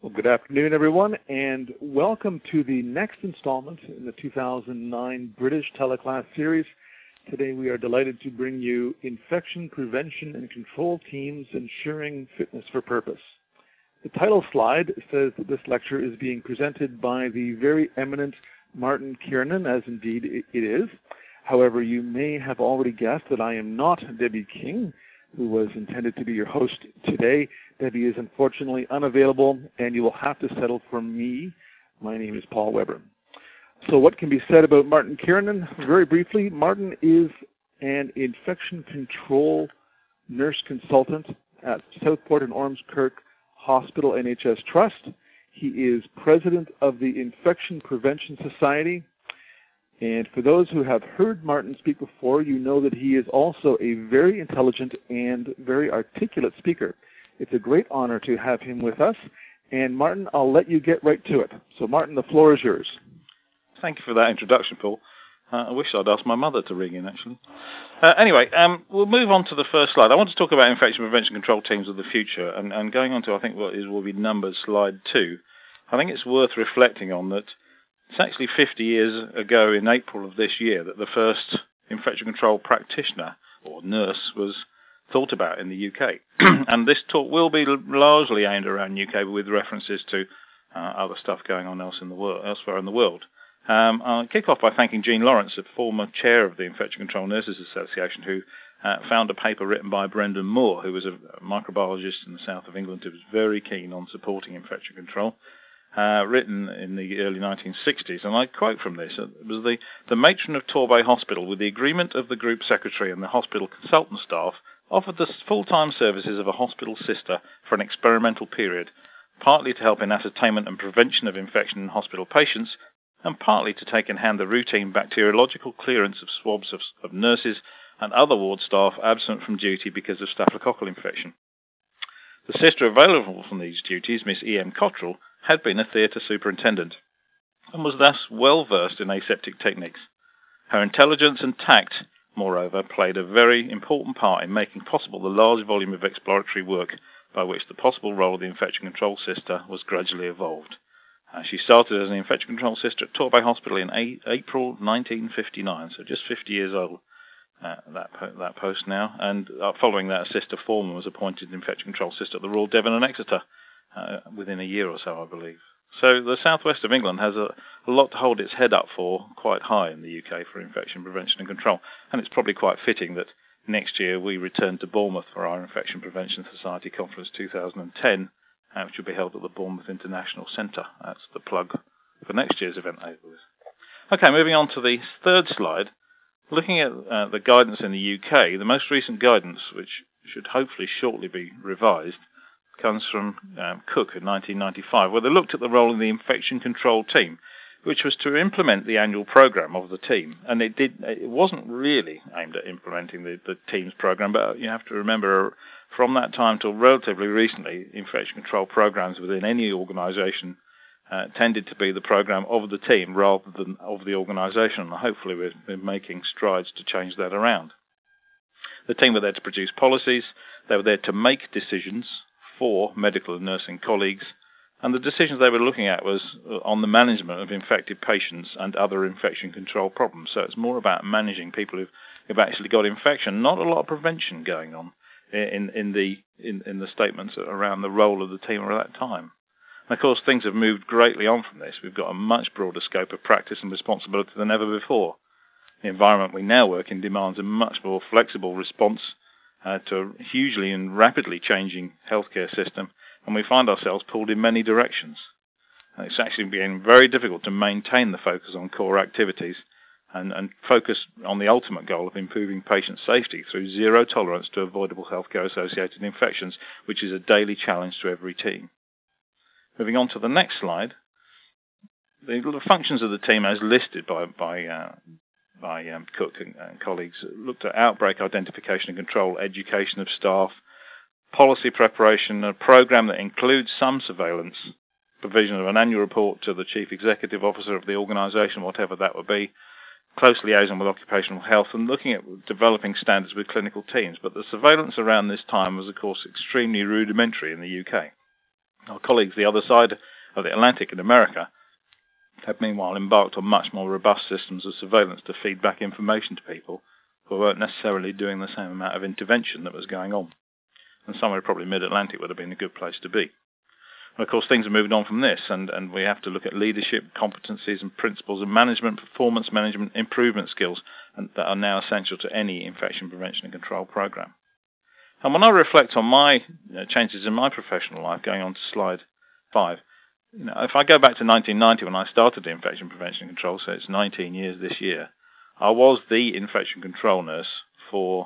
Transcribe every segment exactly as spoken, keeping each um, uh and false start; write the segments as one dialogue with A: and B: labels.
A: Well, good afternoon, everyone, and welcome to the next installment in the two thousand nine British Teleclass series. Today we are delighted to bring you Infection Prevention and Control Teams Ensuring Fitness for Purpose. The title slide says that this lecture is being presented by the very eminent Martin Kiernan, as indeed it is. However, you may have already guessed that I am not Debbie King, who was intended to be your host today. Debbie is unfortunately unavailable, and you will have to settle for me. My name is Paul Weber. So what can be said about Martin Kiernan? Very briefly, Martin is an infection control nurse consultant at Southport and Ormskirk Hospital N H S Trust. He is president of the Infection Prevention Society. And for those who have heard Martin speak before, you know that he is also a very intelligent and very articulate speaker. It's a great honor to have him with us. And Martin, I'll let you get right to it. So Martin, the floor is yours.
B: Thank you for that introduction, Paul. Uh, I wish I'd asked my mother to ring in, actually. Uh, anyway, um, we'll move on to the first slide. I want to talk about infection prevention control teams of the future. And, and going on to, I think, what is will be numbered slide two, I think it's worth reflecting on that it's actually fifty years ago in April of this year that the first infection control practitioner or nurse was thought about in the U K. And this talk will be largely aimed around U K with references to uh, other stuff going on else in the world, elsewhere in the world. Um, I'll kick off by thanking Jean Lawrence, a former chair of the Infection Control Nurses Association, who uh, found a paper written by Brendan Moore, who was a microbiologist in the south of England who was very keen on supporting infection control. Uh, written in the early nineteen sixties, and I quote from this. It was the, the matron of Torbay Hospital, with the agreement of the group secretary and the hospital consultant staff, offered the full-time services of a hospital sister for an experimental period, partly to help in ascertainment and prevention of infection in hospital patients, and partly to take in hand the routine bacteriological clearance of swabs of, of nurses and other ward staff absent from duty because of staphylococcal infection. The sister available from these duties, Miss E M Cottrell, had been a theatre superintendent and was thus well versed in aseptic techniques. Her intelligence and tact, moreover, played a very important part in making possible the large volume of exploratory work by which the possible role of the infection control sister was gradually evolved. Uh, she started as an infection control sister at Torbay Hospital in a- April nineteen fifty-nine, so just fifty years old, uh, that, po- that post now. And uh, following that, a sister foreman was appointed infection control sister at the Royal Devon and Exeter, Uh, within a year or so, I believe. So the southwest of England has a, a lot to hold its head up for, quite high in the U K for infection prevention and control. And it's probably quite fitting that next year we return to Bournemouth for our Infection Prevention Society Conference two thousand ten, uh, which will be held at the Bournemouth International Centre. That's the plug for next year's event. Okay, moving on to the third slide. Looking at uh, the guidance in the U K, the most recent guidance, which should hopefully shortly be revised, comes from um, Cook in nineteen ninety-five, where they looked at the role of the infection control team, which was to implement the annual program of the team. And it did. It wasn't really aimed at implementing the, the team's program, but you have to remember from that time till relatively recently, infection control programs within any organisation uh, tended to be the program of the team rather than of the organisation. And hopefully we've been making strides to change that around. The team were there to produce policies. They were there to make decisions for medical and nursing colleagues, and the decisions they were looking at was on the management of infected patients and other infection control problems. So it's more about managing people who've, who've actually got infection, not a lot of prevention going on in, in, the, in, in the statements around the role of the team at that time. And of course, things have moved greatly on from this. We've got a much broader scope of practice and responsibility than ever before. The environment we now work in demands a much more flexible response Uh, to a hugely and rapidly changing healthcare system, and we find ourselves pulled in many directions. And it's actually been very difficult to maintain the focus on core activities and, and focus on the ultimate goal of improving patient safety through zero tolerance to avoidable healthcare-associated infections, which is a daily challenge to every team. Moving on to the next slide, the, the functions of the team as listed by, by uh, by um, Cook and, and colleagues looked at outbreak identification and control, education of staff, policy preparation, a program that includes some surveillance, provision of an annual report to the chief executive officer of the organisation, whatever that would be, close liaison with occupational health, and looking at developing standards with clinical teams. But the surveillance around this time was, of course, extremely rudimentary in the U K. Our colleagues the other side of the Atlantic in America had meanwhile embarked on much more robust systems of surveillance to feed back information to people who weren't necessarily doing the same amount of intervention that was going on. And somewhere probably mid-Atlantic would have been a good place to be. And of course things have moved on from this, and, and we have to look at leadership, competencies and principles of management, performance management, improvement skills and that are now essential to any infection prevention and control program. And when I reflect on my you know, changes in my professional life, going on to slide five, you know, if I go back to nineteen ninety when I started infection prevention and control, so it's nineteen years this year, I was the infection control nurse for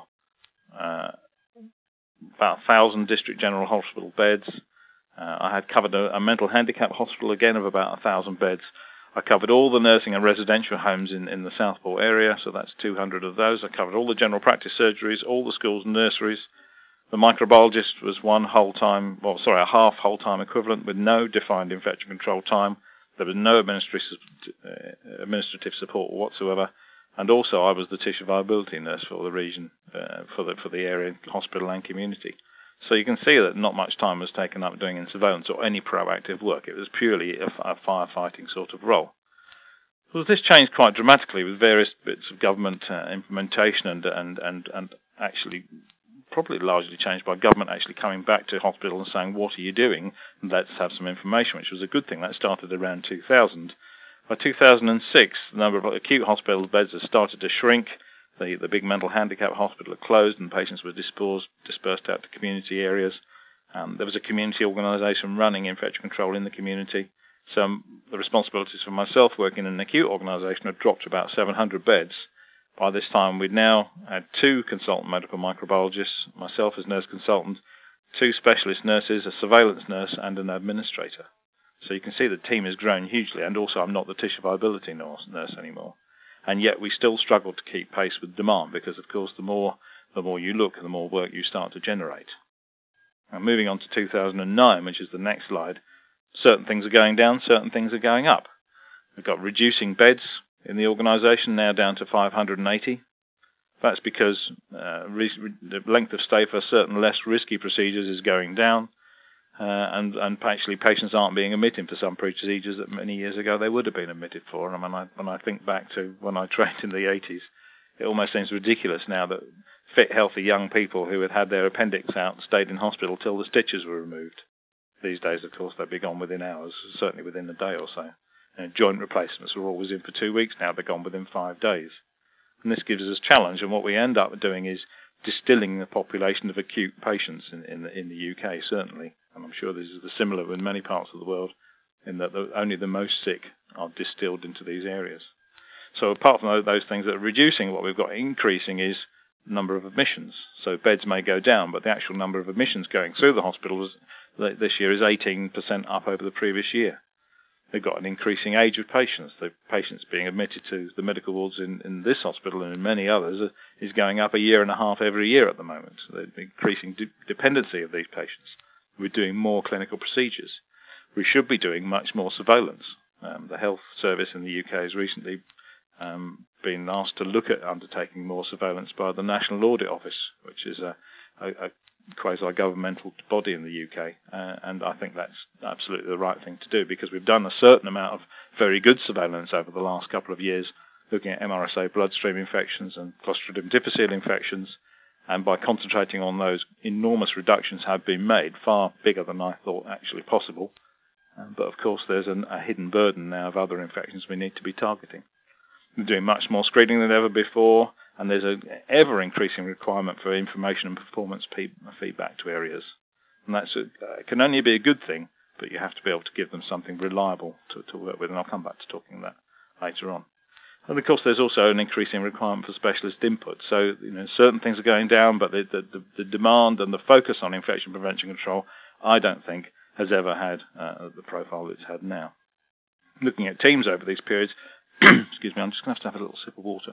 B: uh, about one thousand district general hospital beds. Uh, I had covered a, a mental handicap hospital, again, of about one thousand beds. I covered all the nursing and residential homes in, in the Southport area, so that's two hundred of those. I covered all the general practice surgeries, all the schools and nurseries. The microbiologist was one whole-time, well, sorry, a half whole-time equivalent with no defined infection control time. There was no administrative, uh, administrative support whatsoever. And also I was the tissue viability nurse for the region, uh, for the for the area, hospital and community. So you can see that not much time was taken up doing in surveillance or any proactive work. It was purely a, a firefighting sort of role. Well, this changed quite dramatically with various bits of government uh, implementation and, and, and, and actually probably largely changed by government actually coming back to hospital and saying, what are you doing? And let's have some information, which was a good thing. That started around two thousand. By two thousand six, the number of acute hospital beds had started to shrink. The, the big mental handicap hospital had closed and patients were dispersed, dispersed out to community areas. Um, there was a community organisation running infection control in the community. So um, the responsibilities for myself working in an acute organisation had dropped to about seven hundred beds. By this time, we'd now had two consultant medical microbiologists, myself as nurse consultant, two specialist nurses, a surveillance nurse and an administrator. So you can see the team has grown hugely, and also I'm not the tissue viability nurse anymore. And yet we still struggle to keep pace with demand because, of course, the more the more you look, the more work you start to generate. Now, moving on to two thousand nine, which is the next slide, certain things are going down, certain things are going up. We've got reducing beds in the organisation, now down to five hundred eighty. That's because uh, the length of stay for certain less risky procedures is going down. Uh, and, and actually patients aren't being admitted for some procedures that many years ago they would have been admitted for. And when I, when I think back to when I trained in the eighties, it almost seems ridiculous now that fit, healthy young people who had had their appendix out stayed in hospital till the stitches were removed. These days, of course, they'd be gone within hours, certainly within a day or so. And joint replacements are always in for two weeks now, they're gone within five days. And this gives us a challenge, and what we end up doing is distilling the population of acute patients in, in, the, in the U K, certainly. And I'm sure this is the similar in many parts of the world, in that the, only the most sick are distilled into these areas. So apart from those things that are reducing, what we've got increasing is the number of admissions. So beds may go down, but the actual number of admissions going through the hospitals this year is eighteen percent up over the previous year. They've got an increasing age of patients. The patients being admitted to the medical wards in, in this hospital and in many others is going up a year and a half every year at the moment. So the increasing de- dependency of these patients. We're doing more clinical procedures. We should be doing much more surveillance. Um, the health service in the U K has recently um, been asked to look at undertaking more surveillance by the National Audit Office, which is a, a, a quasi-governmental body in the U K, uh, and I think that's absolutely the right thing to do because we've done a certain amount of very good surveillance over the last couple of years, looking at M R S A bloodstream infections and Clostridium difficile infections, and by concentrating on those, enormous reductions have been made, far bigger than I thought actually possible. Um, but of course there's an, a hidden burden now of other infections we need to be targeting. We're doing much more screening than ever before, and there's an ever-increasing requirement for information and performance pe- feedback to areas. And that uh, can only be a good thing, but you have to be able to give them something reliable to, to work with, and I'll come back to talking that later on. And of course there's also an increasing requirement for specialist input. So, you know, certain things are going down, but the, the, the demand and the focus on infection prevention control, I don't think, has ever had uh, the profile it's had now. Looking at teams over these periods, excuse me, I'm just going to have to have a little sip of water.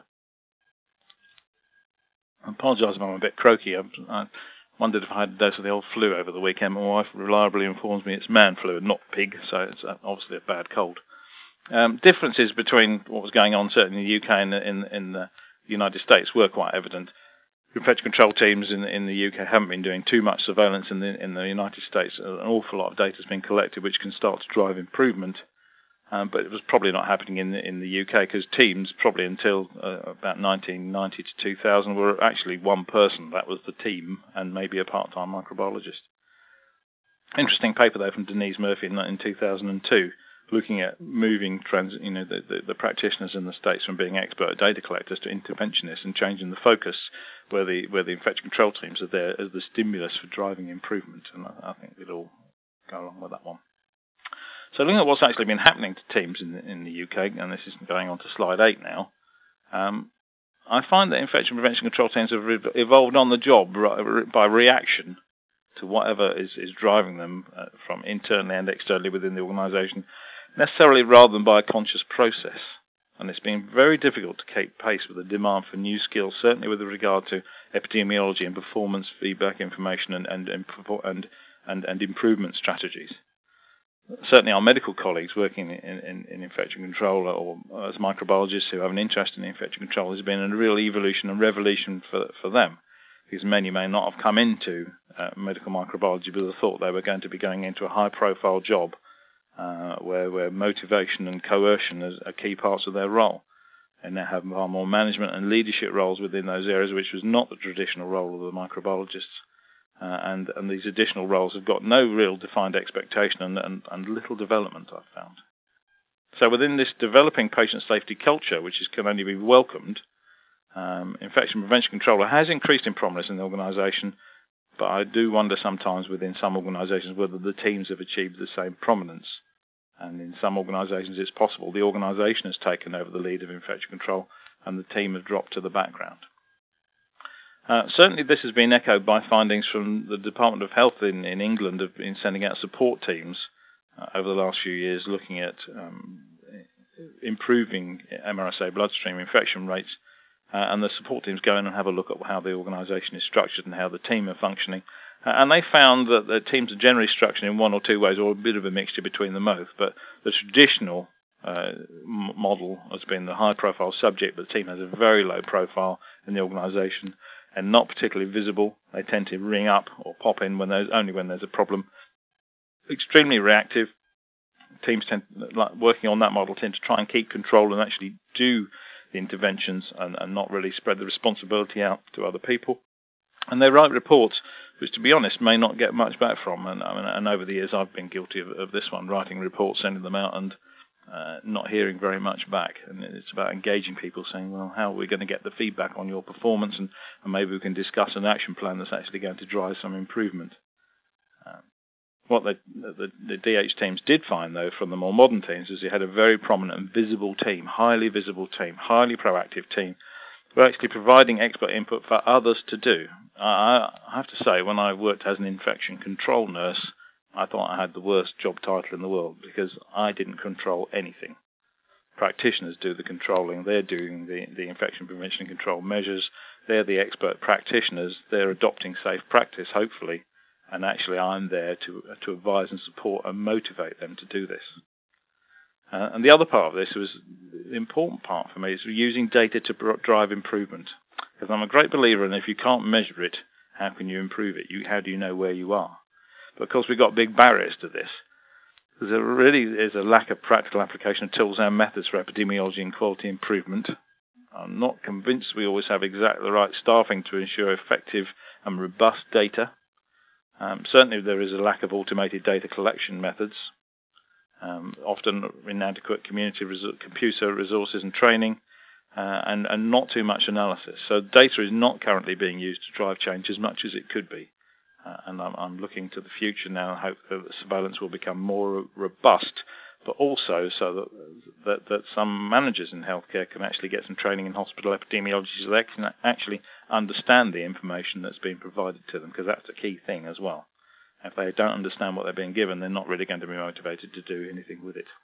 B: I apologise if I'm a bit croaky. I, I wondered if I had a dose of the old flu over the weekend. My wife reliably informs me it's man flu and not pig, so it's obviously a bad cold. Um, differences between what was going on certainly in the U K and in, in the United States were quite evident. infection control teams in in the U K haven't been doing too much surveillance. In the in the United States, an awful lot of data has been collected, which can start to drive improvement. Um, but it was probably not happening in the in the U K, because teams, probably until uh, about nineteen ninety to two thousand, were actually one person. That was the team, and maybe a part-time microbiologist. Interesting paper though from Denise Murphy in, in two thousand two, looking at moving trans, you know, the, the, the practitioners in the States from being expert data collectors to interventionists, and changing the focus where the where the infection control teams are there as the stimulus for driving improvement. And I, I think we'd all go along with that one. So looking at what's actually been happening to teams in the, in the U K, and this is going on to slide eight now, um, I find that infection prevention control teams have re- evolved on the job re- by reaction to whatever is, is driving them uh, from internally and externally within the organisation, necessarily rather than by a conscious process. And it's been very difficult to keep pace with the demand for new skills, certainly with regard to epidemiology and performance feedback information and and and, and, and, and improvement strategies. Certainly our medical colleagues working in, in, in infection control, or as microbiologists who have an interest in infection control, has been a real evolution and revolution for for them, because many may not have come into uh, medical microbiology with the thought they were going to be going into a high-profile job uh, where, where motivation and coercion are key parts of their role. And now have far more management and leadership roles within those areas, which was not the traditional role of the microbiologists. Uh, and, and these additional roles have got no real defined expectation and, and, and little development, I've found. So within this developing patient safety culture, which is, can only be welcomed, um, infection prevention controller has increased in prominence in the organisation, but I do wonder sometimes within some organisations whether the teams have achieved the same prominence. And in some organisations it's possible the organisation has taken over the lead of infection control and the team have dropped to the background. Uh, certainly this has been echoed by findings from the Department of Health in, in England of in sending out support teams uh, over the last few years looking at um, improving M R S A bloodstream infection rates, uh, and the support teams go in and have a look at how the organisation is structured and how the team are functioning. Uh, and they found that the teams are generally structured in one or two ways, or a bit of a mixture between them both. But the traditional uh, m- model has been the high-profile subject, but the team has a very low profile in the organisation, and not particularly visible. They tend to ring up or pop in when there's only when there's a problem. Extremely reactive. Teams tend, like working on that model, tend to try and keep control and actually do the interventions and, and not really spread the responsibility out to other people. And they write reports, which, to be honest, may not get much back from. And, I mean, and over the years, I've been guilty of, of this one, writing reports, sending them out, and Uh, not hearing very much back. And it's about engaging people, saying, well, how are we going to get the feedback on your performance, and, and maybe we can discuss an action plan that's actually going to drive some improvement. Uh, what the, the, the D H teams did find, though, from the more modern teams, is they had a very prominent and visible team, highly visible team, highly proactive team, who are actually providing expert input for others to do. I, I have to say, when I worked as an infection control nurse, I thought I had the worst job title in the world, because I didn't control anything. Practitioners do the controlling. They're doing the, the infection prevention and control measures. They're the expert practitioners. They're adopting safe practice, hopefully. And actually I'm there to to advise and support and motivate them to do this. Uh, and the other part of this was, the important part for me, is using data to drive improvement. Because I'm a great believer in, if you can't measure it, how can you improve it? You, how do you know where you are? But of course, we've got big barriers to this. There really is a lack of practical application of tools and methods for epidemiology and quality improvement. I'm not convinced we always have exactly the right staffing to ensure effective and robust data. Um, certainly, there is a lack of automated data collection methods, um, often inadequate community res- computer resources and training, uh, and, and not too much analysis. So data is not currently being used to drive change as much as it could be. Uh, and I'm, I'm looking to the future now and hope that surveillance will become more robust, but also so that, that that some managers in healthcare can actually get some training in hospital epidemiology so they can actually understand the information that's being provided to them, because that's a key thing as well. If they don't understand what they're being given, they're not really going to be motivated to do anything with it.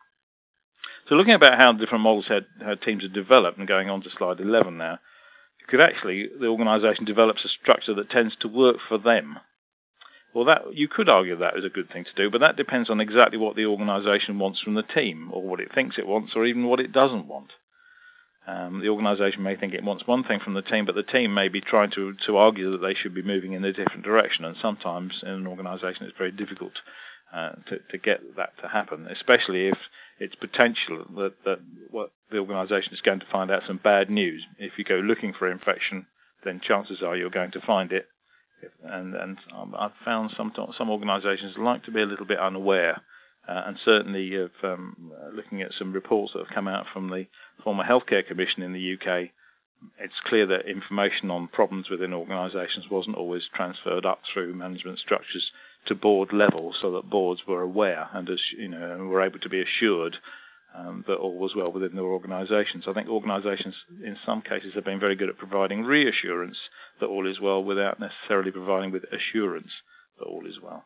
B: So looking about how different models had, how teams are developed, and going on to slide eleven now, you could actually, the organisation develops a structure that tends to work for them. Well, that you could argue that is a good thing to do, but that depends on exactly what the organisation wants from the team, or what it thinks it wants, or even what it doesn't want. Um, the organisation may think it wants one thing from the team, but the team may be trying to, to argue that they should be moving in a different direction. And sometimes in an organisation it's very difficult uh, to, to get that to happen, especially if it's potential that, that what the organisation is going to find out some bad news. If you go looking for infection, then chances are you're going to find it. And, and um, I've found some some organisations like to be a little bit unaware. Uh, and certainly, of um, looking at some reports that have come out from the former Healthcare Commission in the U K, it's clear that information on problems within organisations wasn't always transferred up through management structures to board level, so that boards were aware and, as you know, were able to be assured um, that all was well within their organisations. I think organisations, in some cases, have been very good at providing reassurance that all is well, without necessarily providing with assurance that all is well.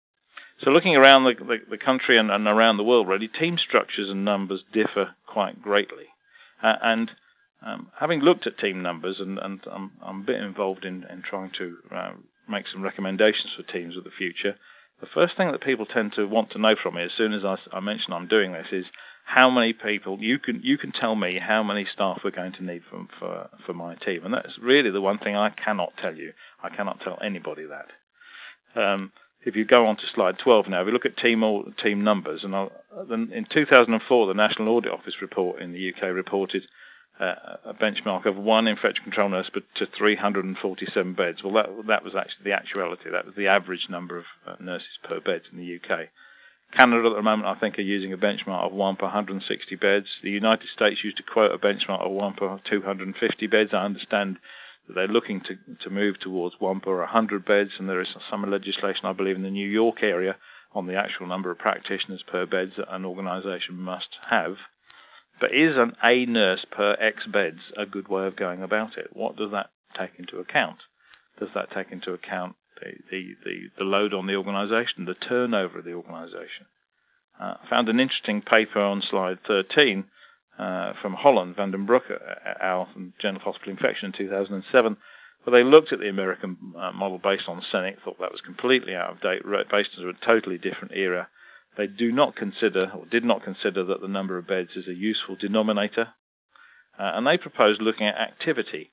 B: So looking around the, the, the country and, and around the world, really, team structures and numbers differ quite greatly. Uh, and um, having looked at team numbers, and, and I'm, I'm a bit involved in, in trying to uh, make some recommendations for teams of the future, the first thing that people tend to want to know from me as soon as I, I mention I'm doing this is how many people, you can you can tell me how many staff we're going to need for, for, for my team. And that's really the one thing I cannot tell you. I cannot tell anybody that. Um, If you go on to slide twelve now, if you look at team team numbers, and I'll, then in two thousand four, the National Audit Office report in the U K reported uh, a benchmark of one infection control nurse to three hundred forty-seven beds. Well, that that was actually the actuality. That was the average number of uh, nurses per bed in the U K. Canada at the moment, I think, are using a benchmark of one per one hundred sixty beds. The United States used to quote a benchmark of one per two hundred fifty beds. I understand that they're looking to, to move towards one per one hundred beds, and there is some legislation, I believe, in the New York area on the actual number of practitioners per beds that an organisation must have. But is an A nurse per X beds a good way of going about it? What does that take into account? Does that take into account the, the, the, the load on the organisation, the turnover of the organisation? Uh, I found an interesting paper on slide thirteen Uh, from Holland, Van den Broek et al. From Journal of Hospital Infection in two thousand seven, where they looked at the American uh, model based on Senex, thought that was completely out of date, based on a totally different era. They do not consider, or did not consider, that the number of beds is a useful denominator, uh, and they proposed looking at activity.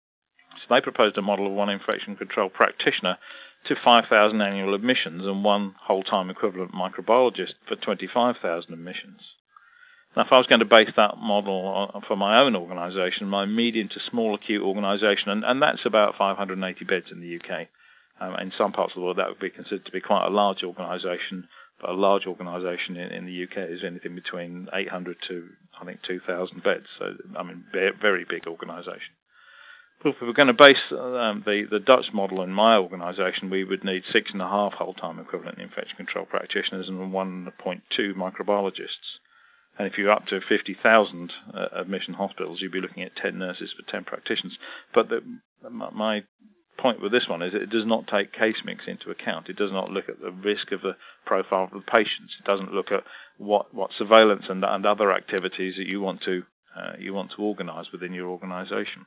B: So they proposed a model of one infection control practitioner to five thousand annual admissions and one whole-time equivalent microbiologist for twenty-five thousand admissions. Now, if I was going to base that model on, for my own organisation, my medium to small acute organisation, and, and that's about five hundred eighty beds in the U K. Um, in some parts of the world, that would be considered to be quite a large organisation, but a large organisation in, in the U K is anything between eight hundred to, I think, two thousand beds. So, I mean, very big organisation. But if we were going to base um, the, the Dutch model in my organisation, we would need six and a half whole-time equivalent infection control practitioners and one point two microbiologists. And if you're up to fifty thousand uh, admission hospitals, you'd be looking at ten nurses for ten practitioners. But the, my point with this one is it does not take case mix into account. It does not look at the risk of the profile of the patients. It doesn't look at what, what surveillance and, and other activities that you want to uh, you want to organise within your organisation.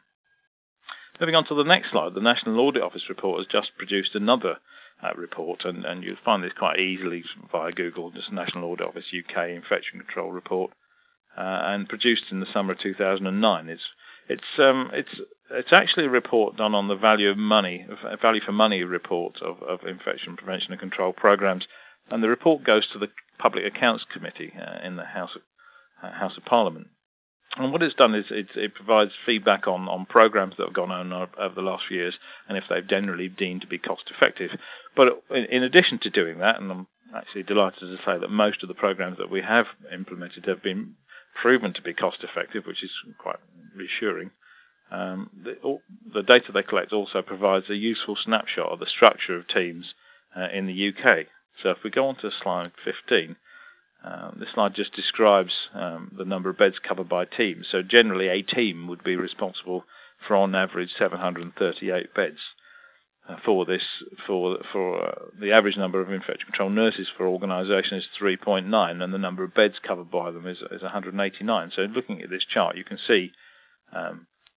B: Moving on to the next slide, the National Audit Office report has just produced another Uh, report, and, and you'll find this quite easily via Google, just National Audit Office U K Infection Control Report, uh, and produced in the summer of two thousand nine. It's it's um, it's it's actually a report done on the value of money, a value for money report of, of infection prevention and control programs, and the report goes to the Public Accounts Committee uh, in the House of, uh, House of Parliament. And what it's done is it, it provides feedback on, on programs that have gone on over the last few years and if they've generally deemed to be cost effective. But in, in addition to doing that, and I'm actually delighted to say that most of the programs that we have implemented have been proven to be cost effective, which is quite reassuring. Um, the, all, the data they collect also provides a useful snapshot of the structure of teams uh, in the U K. So if we go on to slide fifteen, Um, this slide just describes um, the number of beds covered by teams. So generally a team would be responsible for on average seven hundred thirty-eight beds. Uh, for this, for for uh, the average number of infection control nurses for organisation is three point nine, and the number of beds covered by them is, is one hundred eighty-nine. So looking at this chart, you can see um,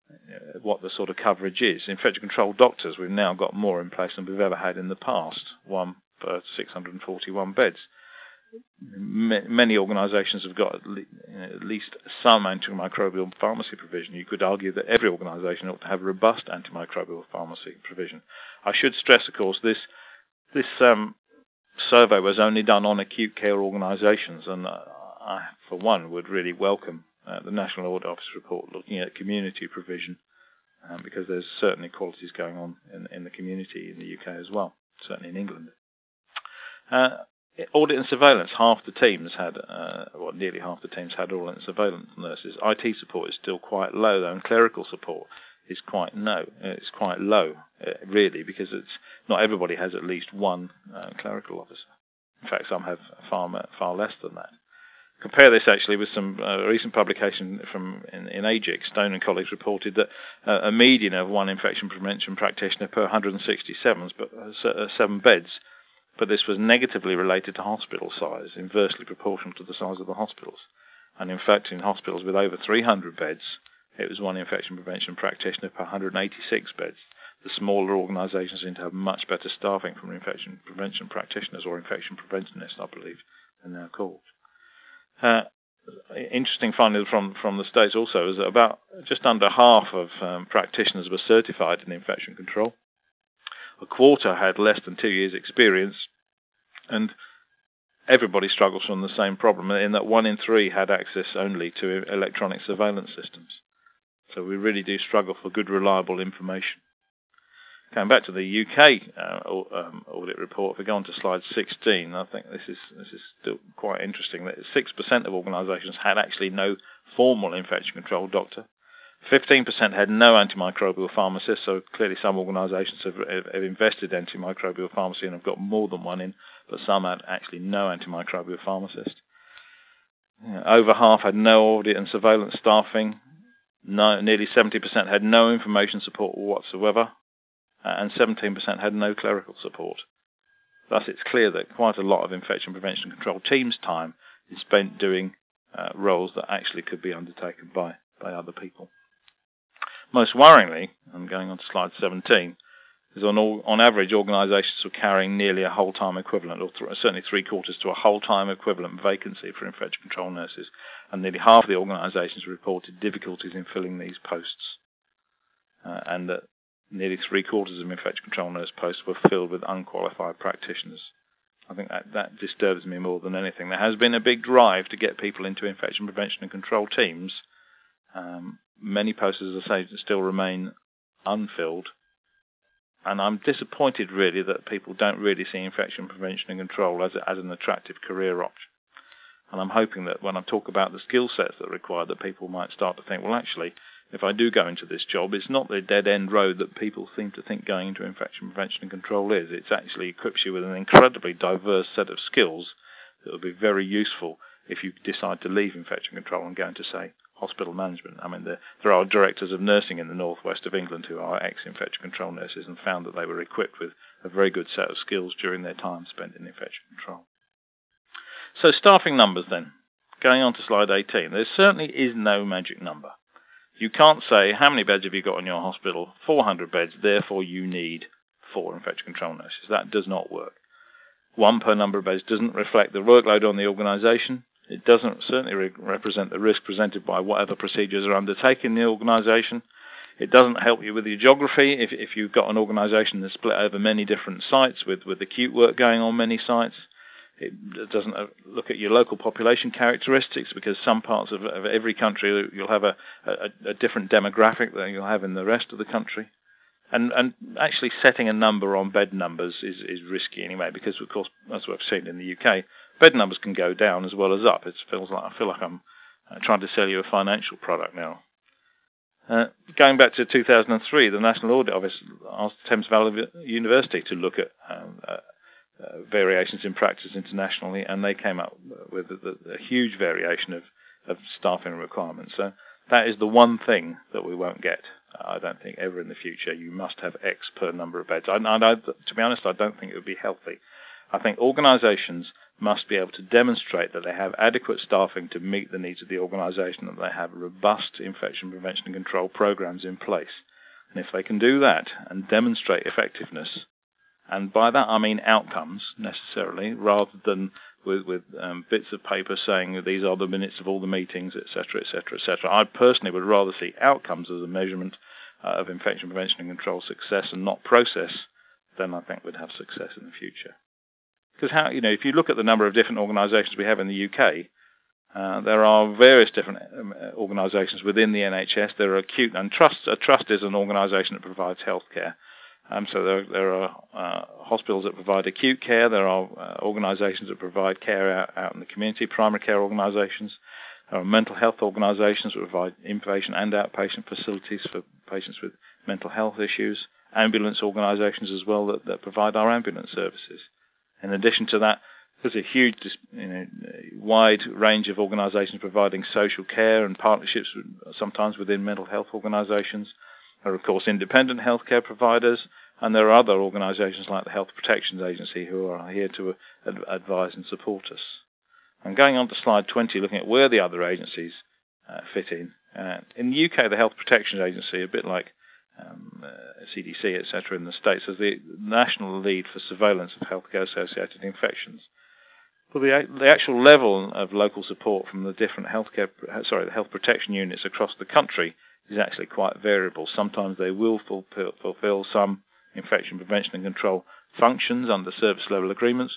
B: what the sort of coverage is. Infection control doctors, we've now got more in place than we've ever had in the past, one per six hundred forty-one beds. m- many organisations have got at, le- you know, at least some antimicrobial pharmacy provision. You could argue that every organisation ought to have robust antimicrobial pharmacy provision. I should stress, of course, this this um, survey was only done on acute care organisations, and uh, I, for one, would really welcome uh, the National Audit Office report looking at community provision, um, because there's certain inequalities going on in, in the community in the U K as well, certainly in England. Uh, audit and surveillance, half the teams had, uh, well, nearly half the teams had audit and surveillance nurses. I T support is still quite low, though, and clerical support is quite no, it's quite low, uh, really, because it's not everybody has at least one uh, clerical officer. In fact, some have far far less than that. Compare this actually with some uh, recent publication from in, in A G I C. Stone and colleagues reported that uh, a median of one infection prevention practitioner per one hundred sixty-seven but, uh, seven beds, but this was negatively related to hospital size, inversely proportional to the size of the hospitals. And in fact, in hospitals with over three hundred beds, it was one infection prevention practitioner per one hundred eighty-six beds. The smaller organisations seem to have much better staffing from infection prevention practitioners, or infection preventionists, I believe they're now called. Uh, interesting finding from, from the States also is that about just under half of um, practitioners were certified in infection control. A quarter had less than two years' experience, and everybody struggles from the same problem in that one in three had access only to electronic surveillance systems. So we really do struggle for good, reliable information. Going back to the U K uh, um, audit report, if we go on to slide sixteen, I think this is this is still quite interesting. That six percent of organisations had actually no formal infection control doctor. fifteen percent had no antimicrobial pharmacist, so clearly some organisations have, have invested in antimicrobial pharmacy and have got more than one in, but some had actually no antimicrobial pharmacist. Yeah, over half had no audit and surveillance staffing. No, nearly seventy percent had no information support whatsoever. And seventeen percent had no clerical support. Thus, it's clear that quite a lot of infection prevention control teams' time is spent doing uh, roles that actually could be undertaken by, by other people. Most worryingly, and going on to slide seventeen, is on, all, on average, organisations were carrying nearly a whole-time equivalent, or th- certainly three-quarters to a whole-time equivalent vacancy for infection control nurses, and nearly half of the organisations reported difficulties in filling these posts, uh, and that nearly three-quarters of infection control nurse posts were filled with unqualified practitioners. I think that, that disturbs me more than anything. There has been a big drive to get people into infection prevention and control teams. Um, many posts, as I say, still remain unfilled. And I'm disappointed, really, that people don't really see infection prevention and control as, a, as an attractive career option. And I'm hoping that when I talk about the skill sets that are required, that people might start to think, well, actually, if I do go into this job, it's not the dead-end road that people seem to think going into infection prevention and control is. It actually equips you with an incredibly diverse set of skills that will be very useful if you decide to leave infection control and go into, say, hospital management. I mean, there, there are directors of nursing in the northwest of England who are ex-infection control nurses and found that they were equipped with a very good set of skills during their time spent in infection control. So staffing numbers then. Going on to slide eighteen, there certainly is no magic number. You can't say, how many beds have you got in your hospital? four hundred beds, therefore you need four infection control nurses. That does not work. One per number of beds doesn't reflect the workload on the organisation. It doesn't certainly re- represent the risk presented by whatever procedures are undertaken in the organisation. It doesn't help you with your geography if, if you've got an organisation that's split over many different sites with, with acute work going on many sites. It doesn't look at your local population characteristics, because some parts of, of every country you'll have a, a, a different demographic than you'll have in the rest of the country. And, and actually setting a number on bed numbers is, is risky anyway, because of course, as we've seen in the U K, bed numbers can go down as well as up. It feels like I feel like I'm trying to sell you a financial product now. Uh, going back to two thousand three, the National Audit Office asked Thames Valley University to look at um, uh, Uh, variations in practice internationally, and they came up with a, a huge variation of, of staffing requirements. So that is the one thing that we won't get, I don't think, ever in the future. You must have X per number of beds. I, I, to be honest, I don't think it would be healthy. I think organisations must be able to demonstrate that they have adequate staffing to meet the needs of the organisation, and they have robust infection prevention and control programs in place. And if they can do that and demonstrate effectiveness, and by that I mean outcomes necessarily, rather than with, with um, bits of paper saying that these are the minutes of all the meetings, et cetera, et cetera, et cetera. I personally would rather see outcomes as a measurement uh, of infection prevention and control success and not process, then I think we'd have success in the future. Because how, you know, if you look at the number of different organisations we have in the U K, uh, there are various different um, organisations within the N H S. There are acute, and trust, a trust is an organisation that provides healthcare. Um, so there, there are uh, hospitals that provide acute care. There are uh, organisations that provide care out, out in the community, primary care organisations. There are mental health organisations that provide inpatient and outpatient facilities for patients with mental health issues. Ambulance organisations as well that, that provide our ambulance services. In addition to that, there's a huge, you know, wide range of organisations providing social care and partnerships, sometimes within mental health organisations. There are, of course, independent healthcare providers, and there are other organisations like the Health Protection Agency who are here to ad- advise and support us. And going on to slide twenty, looking at where the other agencies uh, fit in. Uh, in the U K, the Health Protection Agency, a bit like um, uh, C D C, et cetera, in the States, is the national lead for surveillance of healthcare-associated infections. But the, the actual level of local support from the different healthcare, sorry, the health protection units across the country is actually quite variable. Sometimes they will fulfill, fulfill some infection prevention and control functions under service level agreements,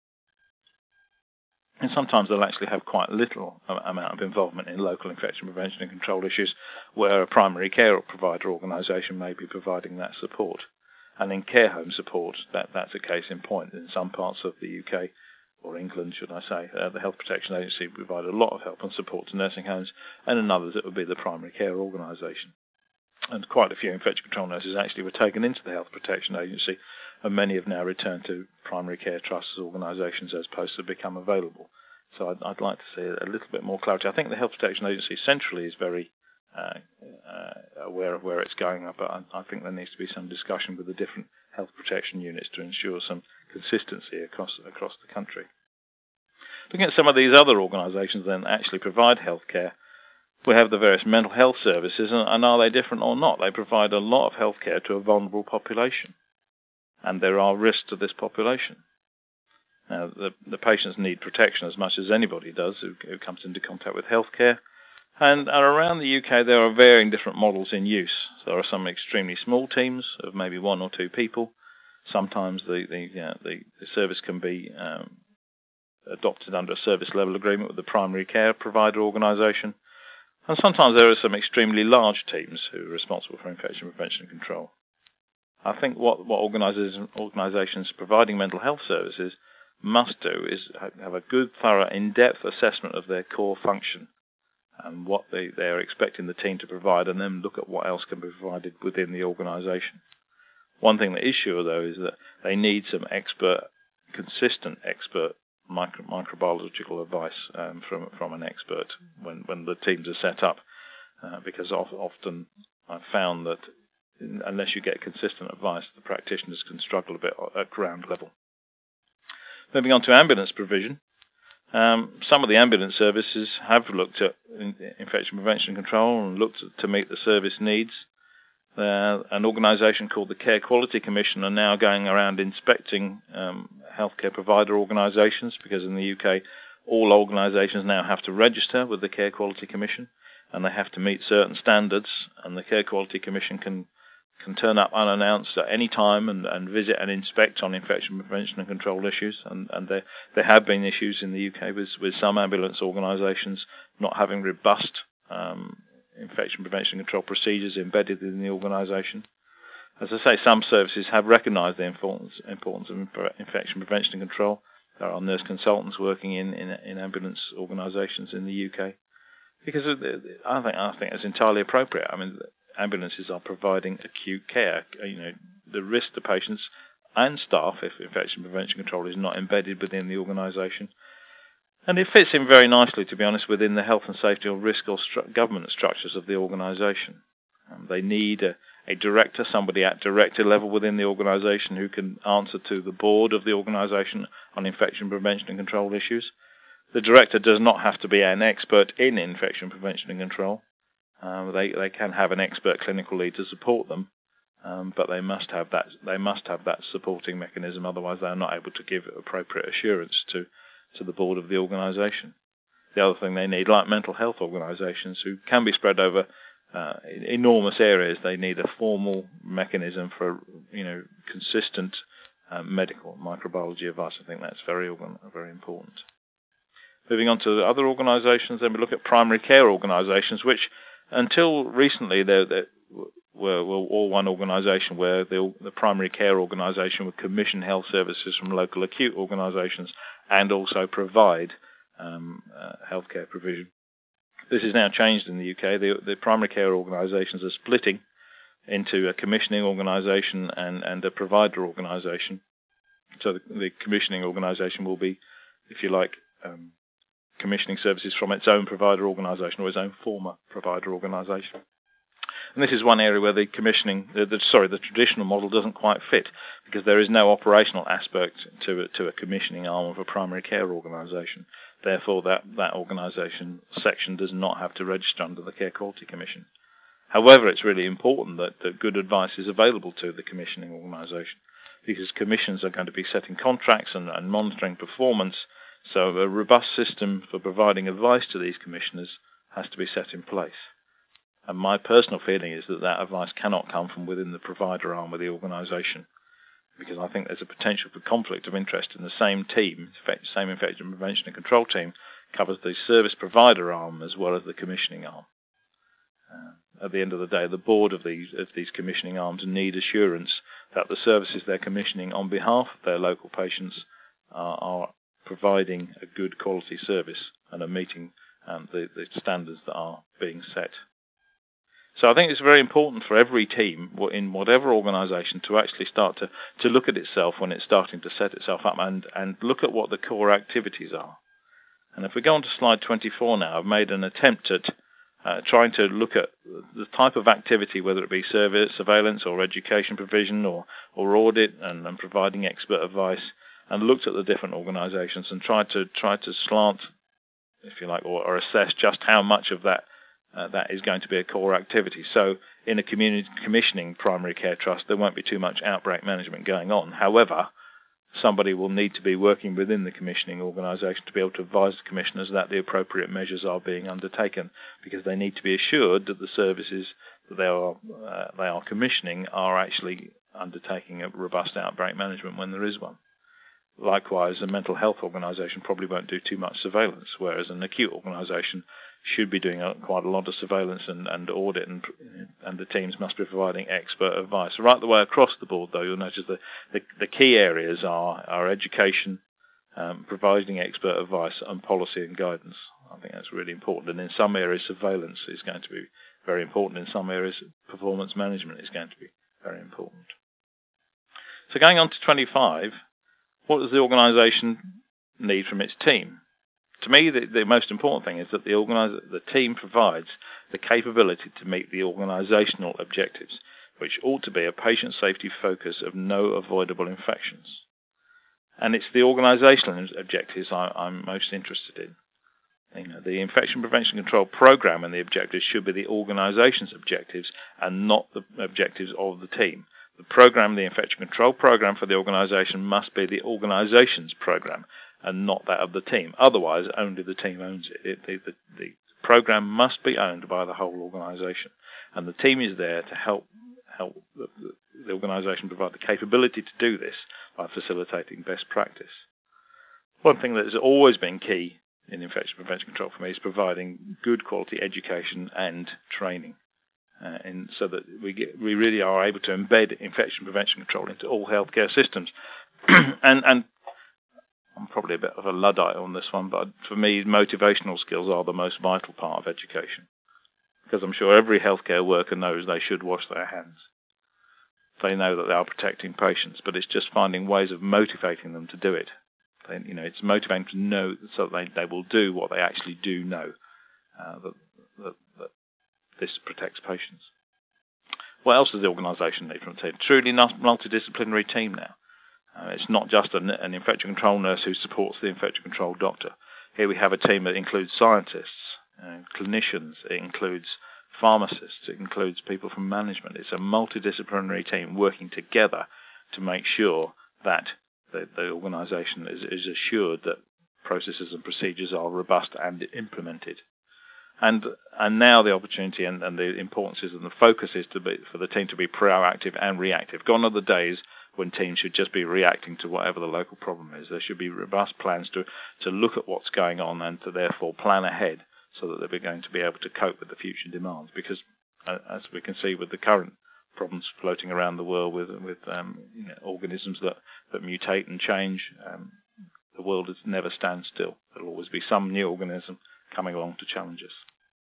B: and sometimes they'll actually have quite little amount of involvement in local infection prevention and control issues, where a primary care provider organisation may be providing that support. And in care home support, that, that's a case in point. In some parts of the U K, or England, should I say, uh, the Health Protection Agency provide a lot of help and support to nursing homes, and in others it would be the primary care organisation. And quite a few infection control nurses actually were taken into the Health Protection Agency, and many have now returned to primary care trusts organisations as posts have become available. So I'd, I'd like to see a little bit more clarity. I think the Health Protection Agency centrally is very uh, uh, aware of where it's going, but I, I think there needs to be some discussion with the different health protection units to ensure some consistency across across the country. Looking at some of these other organisations then actually provide healthcare, we have the various mental health services, and, and are they different or not? They provide a lot of healthcare to a vulnerable population, and there are risks to this population. Now, the, the patients need protection as much as anybody does who, who comes into contact with healthcare, and around the U K there are varying different models in use. There are some extremely small teams of maybe one or two people. Sometimes the, the, uh, the, the service can be um, adopted under a service level agreement with the primary care provider organisation. And sometimes there are some extremely large teams who are responsible for infection prevention and control. I think what, what organisations, organisations providing mental health services must do is have a good, thorough, in-depth assessment of their core function and what they, they're expecting the team to provide, and then look at what else can be provided within the organisation. One thing that is sure, though, is that they need some expert, consistent expert micro, microbiological advice um, from from an expert when, when the teams are set up, uh, because of, often I've found that unless you get consistent advice, the practitioners can struggle a bit at ground level. Moving on to ambulance provision. Um, some of the ambulance services have looked at infection prevention and control and looked to meet the service needs. Uh, an organisation called the Care Quality Commission are now going around inspecting um, healthcare provider organisations, because in the U K all organisations now have to register with the Care Quality Commission and they have to meet certain standards, and the Care Quality Commission can can turn up unannounced at any time and, and visit and inspect on infection prevention and control issues. And, and there, there have been issues in the U K with, with some ambulance organisations not having robust um, infection prevention and control procedures embedded in the organisation. As I say, some services have recognised the importance, importance of infection prevention and control. There are nurse consultants working in, in, in ambulance organisations in the U K, because I think I think it's entirely appropriate. I mean, ambulances are providing acute care. You know, the risk to patients and staff if infection prevention control is not embedded within the organisation. And it fits in very nicely, to be honest, within the health and safety or risk or stru- governance structures of the organisation. Um, they need a, a director, somebody at director level within the organisation who can answer to the board of the organisation on infection prevention and control issues. The director does not have to be an expert in infection prevention and control. Um, they they can have an expert clinical lead to support them, um, but they must have that they must have that supporting mechanism. Otherwise, they are not able to give appropriate assurance to to the board of the organisation. The other thing they need, like mental health organisations who can be spread over uh, enormous areas, they need a formal mechanism for, you know, consistent uh, medical microbiology advice. I think that's very, very important. Moving on to the other organisations, then we look at primary care organisations, which until recently they were, were all one organisation, where the, the primary care organisation would commission health services from local acute organisations and also provide um, uh, healthcare provision. This has now changed in the U K. The, the primary care organisations are splitting into a commissioning organisation and, and a provider organisation. So the, the commissioning organisation will be, if you like, um, commissioning services from its own provider organisation or its own former provider organisation. And this is one area where the commissioning, the, the, sorry, the traditional model doesn't quite fit, because there is no operational aspect to a, to a commissioning arm of a primary care organisation. Therefore, that, that organisation section does not have to register under the Care Quality Commission. However, it's really important that, that good advice is available to the commissioning organisation, because commissions are going to be setting contracts and, and monitoring performance. So a robust system for providing advice to these commissioners has to be set in place. And my personal feeling is that that advice cannot come from within the provider arm of the organisation, because I think there's a potential for conflict of interest in the same team. The same infection prevention and control team covers the service provider arm as well as the commissioning arm. Uh, at the end of the day, the board of these, of these commissioning arms need assurance that the services they're commissioning on behalf of their local patients are, are providing a good quality service and are meeting um, the, the standards that are being set. So I think it's very important for every team in whatever organisation to actually start to, to look at itself when it's starting to set itself up and, and look at what the core activities are. And if we go on to slide twenty-four now, I've made an attempt at uh, trying to look at the type of activity, whether it be service, surveillance or education provision or, or audit and, and providing expert advice, and looked at the different organisations and tried to try to slant, if you like, or, or assess just how much of that uh, that is going to be a core activity. So in a community commissioning primary care trust, there won't be too much outbreak management going on. However, somebody will need to be working within the commissioning organisation to be able to advise the commissioners that the appropriate measures are being undertaken, because they need to be assured that the services that they are uh, they are commissioning are actually undertaking a robust outbreak management when there is one. Likewise, a mental health organisation probably won't do too much surveillance, whereas an acute organisation should be doing a, quite a lot of surveillance and, and audit, and, and the teams must be providing expert advice. Right the way across the board, though, you'll notice that the, the key areas are, are education, um, providing expert advice, and policy and guidance. I think that's really important. And in some areas, surveillance is going to be very important. In some areas, performance management is going to be very important. So going on to twenty-five, what does the organisation need from its team? To me, the, the most important thing is that the, organis- the team provides the capability to meet the organisational objectives, which ought to be a patient safety focus of no avoidable infections. And it's the organisational objectives I, I'm most interested in. You know, the infection prevention control program and the objectives should be the organisation's objectives and not the objectives of the team. The program, the infection control program for the organisation, must be the organisation's program and not that of the team. Otherwise, only the team owns it. it the, the, the program must be owned by the whole organisation, and the team is there to help help the, the organisation provide the capability to do this by facilitating best practice. One thing that has always been key in infection prevention control for me is providing good quality education and training. Uh, and so that we get, we really are able to embed infection prevention control into all healthcare systems. and, and I'm probably a bit of a Luddite on this one, but for me, motivational skills are the most vital part of education, because I'm sure every healthcare worker knows they should wash their hands. They know that they are protecting patients, but it's just finding ways of motivating them to do it. They, you know, it's motivating to know so that they, they will do what they actually do know, uh, that, that, that this protects patients. What else does the organisation need from a team? Truly multidisciplinary team now. Uh, it's not just an, an infection control nurse who supports the infection control doctor. Here we have a team that includes scientists, uh, clinicians, it includes pharmacists, it includes people from management. It's a multidisciplinary team working together to make sure that the, the organisation is, is assured that processes and procedures are robust and implemented. And and now the opportunity and, and the importance is and the focus is to be for the team to be proactive and reactive. Gone are the days when teams should just be reacting to whatever the local problem is. There should be robust plans to, to look at what's going on and to therefore plan ahead so that they're going to be able to cope with the future demands. Because uh, as we can see with the current problems floating around the world with with um, you know, organisms that, that mutate and change, um, the world is never stand still. There'll always be some new organism coming along to challenge us.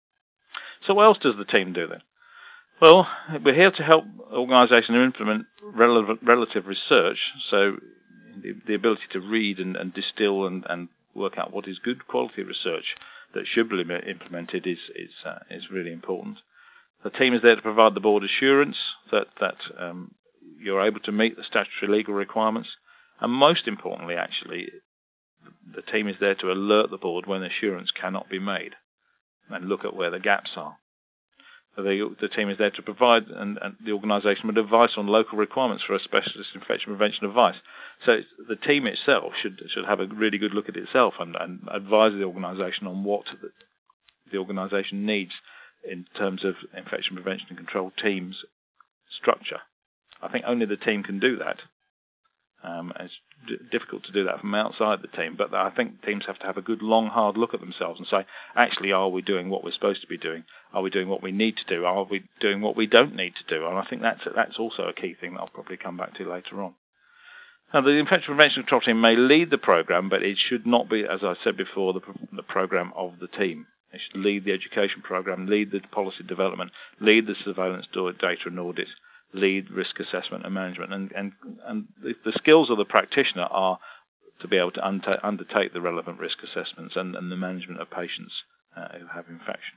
B: So what else does the team do then? Well, we're here to help organisations implement relevant, relative research, so the, the ability to read and, and distill and, and work out what is good quality research that should be implemented is is, uh, is really important. The team is there to provide the board assurance that, that um, you're able to meet the statutory legal requirements, and most importantly, actually, the team is there to alert the board when assurance cannot be made and look at where the gaps are. So the, the team is there to provide and, and the organisation with advice on local requirements for a specialist infection prevention advice. So the team itself should should have a really good look at itself and, and advise the organisation on what the, the organisation needs in terms of infection prevention and control teams structure. I think only the team can do that. Um, it's d- difficult to do that from outside the team, but I think teams have to have a good, long, hard look at themselves and say, actually, are we doing what we're supposed to be doing? Are we doing what we need to do? Are we doing what we don't need to do? And I think that's that's also a key thing that I'll probably come back to later on. Now, the infection prevention control team may lead the program, but it should not be, as I said before, the, the program of the team. It should lead the education program, lead the policy development, lead the surveillance data and audits, lead risk assessment and management, and and, and the, the skills of the practitioner are to be able to un- undertake the relevant risk assessments and, and the management of patients uh, who have infection.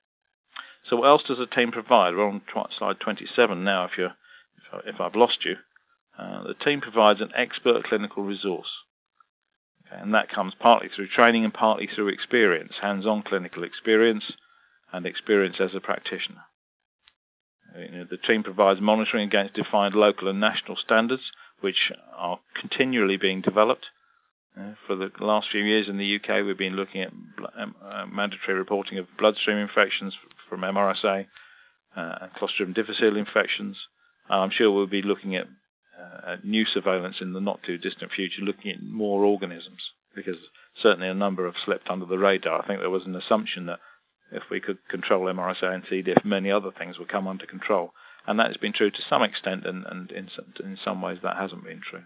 B: So what else does the team provide? We're on t- slide twenty-seven now. If you're, if, I, if I've lost you, uh, the team provides an expert clinical resource, okay, and that comes partly through training and partly through experience, hands-on clinical experience, and experience as a practitioner. You know, the team provides monitoring against defined local and national standards, which are continually being developed. Uh, for the last few years in the U K, we've been looking at um, uh, mandatory reporting of bloodstream infections from M R S A uh, and Clostridium difficile infections. Uh, I'm sure we'll be looking at, uh, at new surveillance in the not-too-distant future, looking at more organisms, because certainly a number have slipped under the radar. I think there was an assumption that if we could control M R S A and C. diff, many other things would come under control. And that has been true to some extent, and, and in, some, in some ways that hasn't been true.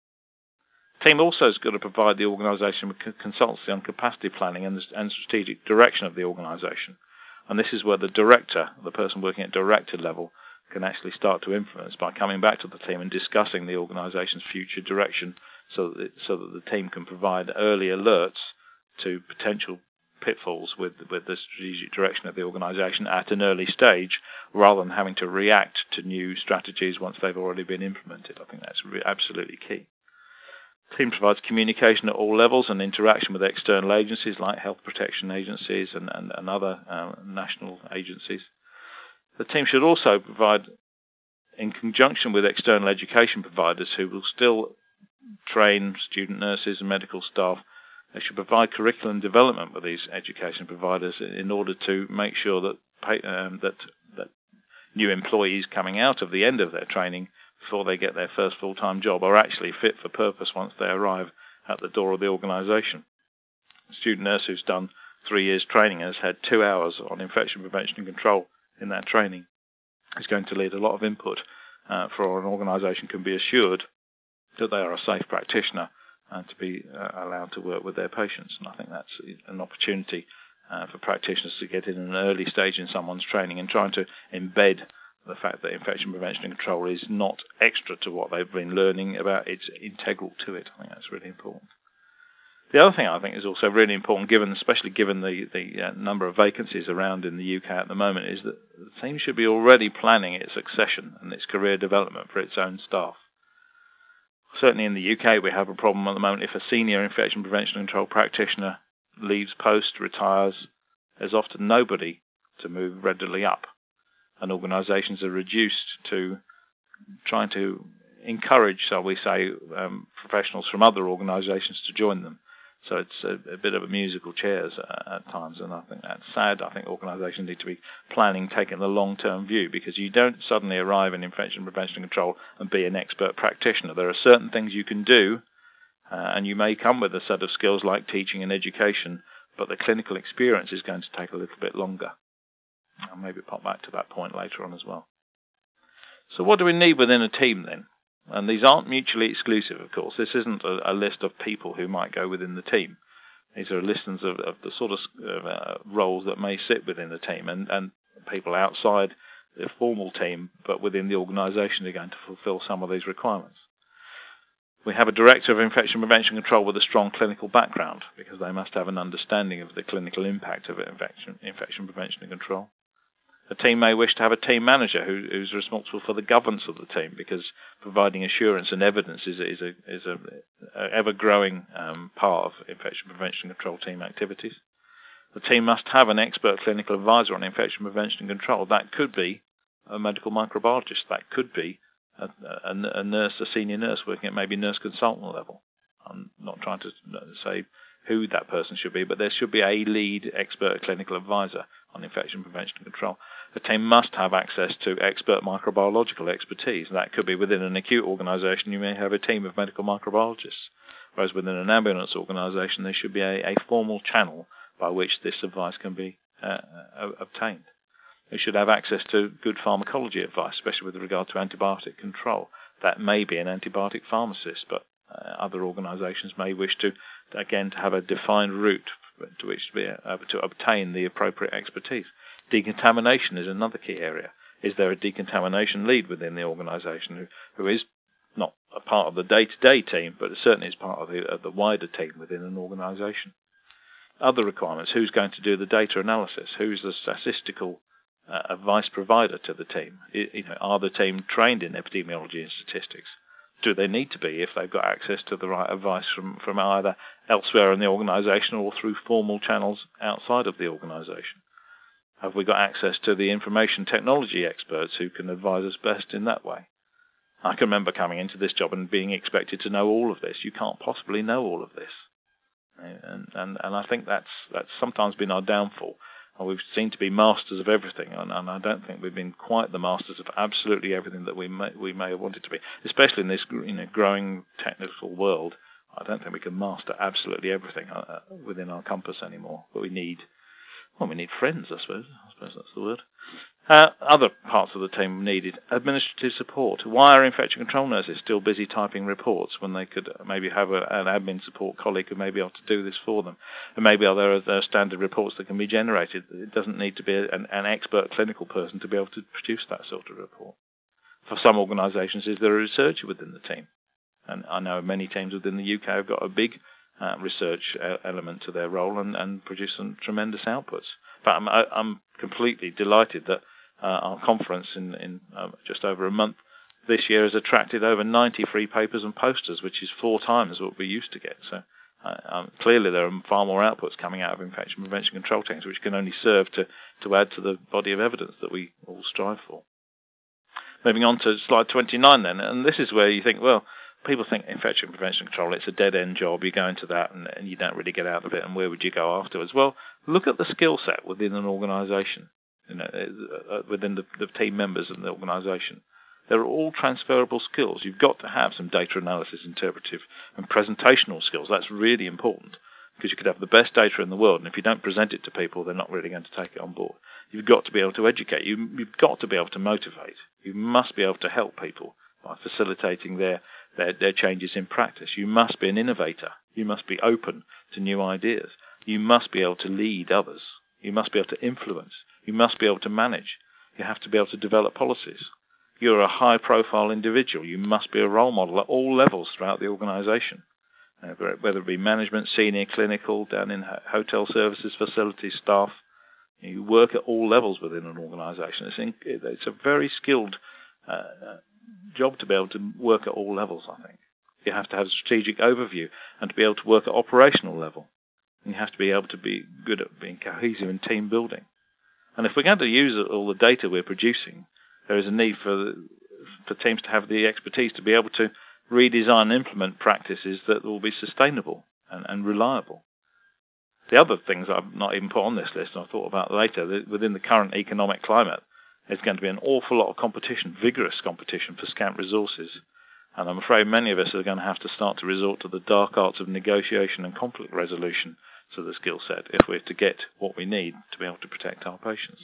B: The team also has got to provide the organisation with consultancy on capacity planning and, and strategic direction of the organisation. And this is where the director, the person working at director level, can actually start to influence by coming back to the team and discussing the organisation's future direction so that, it, so that the team can provide early alerts to potential pitfalls with with the strategic direction of the organisation at an early stage, rather than having to react to new strategies once they've already been implemented. I think that's re- absolutely key. The team provides communication at all levels and interaction with external agencies like health protection agencies and, and, and other uh, national agencies. The team should also provide, in conjunction with external education providers who will still train student nurses and medical staff, they should provide curriculum development with these education providers in order to make sure that um, that, that new employees coming out of the end of their training before they get their first full-time job are actually fit for purpose once they arrive at the door of the organisation. A student nurse who's done three years training and has had two hours on infection prevention and control in that training is going to lead a lot of input uh, for an organisation can be assured that they are a safe practitioner and to be uh, allowed to work with their patients. And I think that's an opportunity uh, for practitioners to get in an early stage in someone's training and trying to embed the fact that infection prevention and control is not extra to what they've been learning about, it's integral to it. I think that's really important. The other thing I think is also really important, given, especially given the, the uh, number of vacancies around in the U K at the moment, is that the team should be already planning its succession and its career development for its own staff. Certainly in the U K, we have a problem at the moment. If a senior infection prevention and control practitioner leaves post, retires, there's often nobody to move readily up. And organisations are reduced to trying to encourage, shall we say, um, professionals from other organisations to join them. So it's a, a bit of a musical chairs uh, at times, and I think that's sad. I think organisations need to be planning, taking the long-term view, because you don't suddenly arrive in infection prevention and control and be an expert practitioner. There are certain things you can do, uh, and you may come with a set of skills like teaching and education, but the clinical experience is going to take a little bit longer. I'll maybe pop back to that point later on as well. So what do we need within a team then? And these aren't mutually exclusive, of course. This isn't a, a list of people who might go within the team. These are lists of, of the sort of uh, roles that may sit within the team, and, and people outside the formal team, but within the organisation, are going to fulfil some of these requirements. We have a director of infection prevention control with a strong clinical background, because they must have an understanding of the clinical impact of infection, infection prevention and control. A team may wish to have a team manager who, who's responsible for the governance of the team, because providing assurance and evidence is, is a, is a, a ever-growing um, part of infection prevention and control team activities. The team must have an expert clinical advisor on infection prevention and control. That could be a medical microbiologist. That could be a, a, a nurse, a senior nurse working at maybe nurse consultant level. I'm not trying to say who that person should be, but there should be a lead expert clinical advisor on infection prevention and control. The team must have access to expert microbiological expertise. That could be within an acute organisation. You may have a team of medical microbiologists, whereas within an ambulance organisation there should be a, a formal channel by which this advice can be uh, obtained. They should have access to good pharmacology advice, especially with regard to antibiotic control. That may be an antibiotic pharmacist, but uh, other organisations may wish to, again, to have a defined route to which to be able to obtain the appropriate expertise. Decontamination is another key area. Is there a decontamination lead within the organisation who, who is not a part of the day-to-day team, but certainly is part of the, of the wider team within an organisation? Other requirements: who's going to do the data analysis? Who's the statistical uh, advice provider to the team? You know, are the team trained in epidemiology and statistics? Do they need to be if they've got access to the right advice from, from either elsewhere in the organisation or through formal channels outside of the organisation? Have we got access to the information technology experts who can advise us best in that way? I can remember coming into this job and being expected to know all of this. You can't possibly know all of this. And, and, and I think that's, that's sometimes been our downfall. We've seemed to be masters of everything, and, and I don't think we've been quite the masters of absolutely everything that we may, we may have wanted to be, especially in this you know, growing technical world. I don't think we can master absolutely everything uh, within our compass anymore, but we need, well, we need friends, I suppose. I suppose that's the word. Uh, other parts of the team needed administrative support. Why are infection control nurses still busy typing reports when they could maybe have a, an admin support colleague who may be able to do this for them? And maybe are there, there are standard reports that can be generated. It doesn't need to be an, an expert clinical person to be able to produce that sort of report. For some organisations, is there a researcher within the team? And I know many teams within the U K have got a big uh, research element to their role and, and produce some tremendous outputs. But I'm, I'm completely delighted that Uh, our conference in, in uh, just over a month this year has attracted over ninety free papers and posters, which is four times what we used to get. So uh, um, clearly there are far more outputs coming out of infection prevention control teams, which can only serve to, to add to the body of evidence that we all strive for. Moving on to slide twenty-nine then, and this is where you think, well, people think infection prevention control, it's a dead-end job, you go into that and, and you don't really get out of it, and where would you go afterwards? Well, look at the skill set within an organisation. You know, uh, within the, the team members in the organisation. They're all transferable skills. You've got to have some data analysis, interpretive and presentational skills. That's really important, because you could have the best data in the world, and if you don't present it to people, they're not really going to take it on board. You've got to be able to educate. You, you've got to be able to motivate. You must be able to help people by facilitating their, their, their changes in practice. You must be an innovator. You must be open to new ideas. You must be able to lead others. You must be able to influence. You must be able to manage. You have to be able to develop policies. You're a high-profile individual. You must be a role model at all levels throughout the organisation, uh, whether it be management, senior, clinical, down in hotel services, facilities, staff. You work at all levels within an organisation. It's, in, it's a very skilled uh, job to be able to work at all levels, I think. You have to have a strategic overview and to be able to work at operational level. And you have to be able to be good at being cohesive and team building. And if we're going to use all the data we're producing, there is a need for, for teams to have the expertise to be able to redesign and implement practices that will be sustainable and, and reliable. The other things I've not even put on this list, and I've thought about later, that within the current economic climate, there's going to be an awful lot of competition, vigorous competition for scant resources. And I'm afraid many of us are going to have to start to resort to the dark arts of negotiation and conflict resolution to the skill set if we're to get what we need to be able to protect our patients.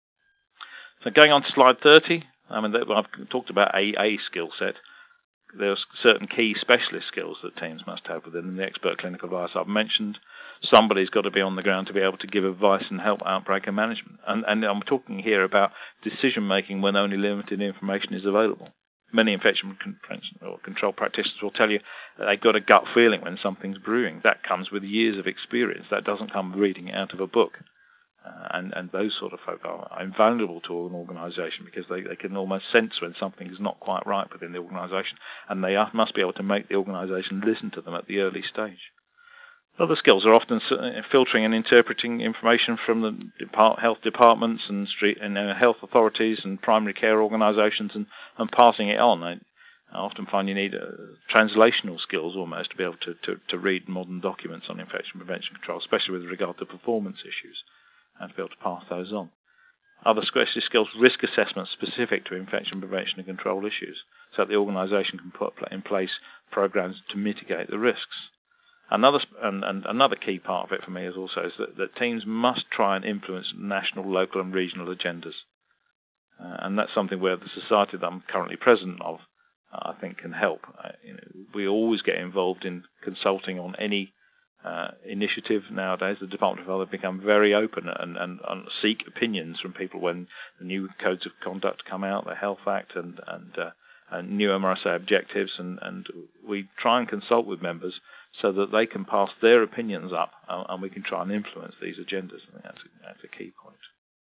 B: So going on to slide thirty, I mean, I've talked about a, a skill set. There's certain key specialist skills that teams must have within the expert clinical advice I've mentioned. Somebody's got to be on the ground to be able to give advice and help outbreak management. And, and I'm talking here about decision-making when only limited information is available. Many infection or control practitioners will tell you that they've got a gut feeling when something's brewing. That comes with years of experience. That doesn't come reading it out of a book. Uh, and, and those sort of folk are, are invaluable to an organisation because they, they can almost sense when something is not quite right within the organisation, and they are, must be able to make the organisation listen to them at the early stage. Other skills are often filtering and interpreting information from the depart, health departments and street and uh, health authorities and primary care organisations and, and passing it on. I, I often find you need uh, translational skills almost to be able to, to, to read modern documents on infection prevention control, especially with regard to performance issues, and to be able to pass those on. Other specialist skills, risk assessment specific to infection prevention and control issues, so that the organisation can put in place programs to mitigate the risks. Another and, and another key part of it for me is also is that, that teams must try and influence national, local and regional agendas. Uh, and that's something where the society that I'm currently president of, uh, I think, can help. Uh, you know, we always get involved in consulting on any uh, initiative nowadays. The Department of Health have become very open and, and, and seek opinions from people when the new codes of conduct come out, the Health Act and, and, uh, and new M R S A objectives, and, and we try and consult with members so that they can pass their opinions up, uh, and we can try and influence these agendas. I think that's a, that's a key point.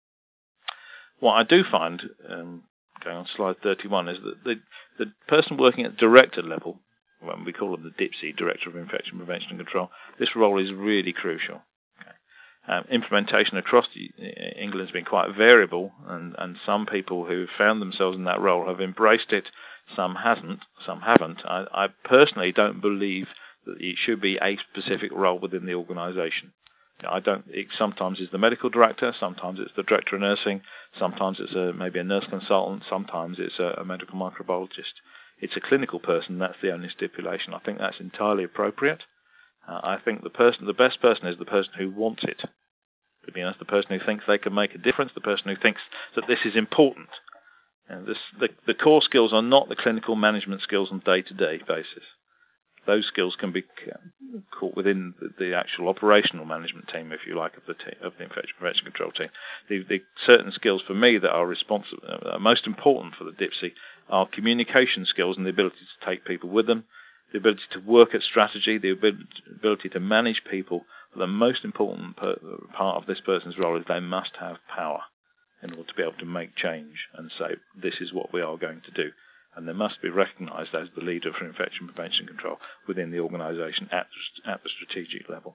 B: What I do find, um, going on slide thirty-one, is that the, the person working at director level, when we call them the D I P S I, Director of Infection Prevention and Control, this role is really crucial. Okay. Um, implementation across England has been quite variable, and, and some people who found themselves in that role have embraced it, some hasn't, some haven't. I, I personally don't believe that it should be a specific role within the organisation. I don't. It sometimes is the medical director, sometimes it's the director of nursing, sometimes it's a, maybe a nurse consultant, sometimes it's a, a medical microbiologist. It's a clinical person. That's the only stipulation. I think that's entirely appropriate. Uh, I think the person, the best person, is the person who wants it. To be honest, the person who thinks they can make a difference, the person who thinks that this is important. And this, the, the core skills are not the clinical management skills on a day-to-day basis. Those skills can be caught within the actual operational management team, if you like, of the team, of the infection prevention control team. The, the certain skills for me that are responsible, uh, most important for the D I P S I, are communication skills and the ability to take people with them, the ability to work at strategy, the ability to manage people. But the most important per, part of this person's role is they must have power in order to be able to make change and say, this is what we are going to do. And they must be recognised as the leader for infection prevention control within the organisation at, at the strategic level.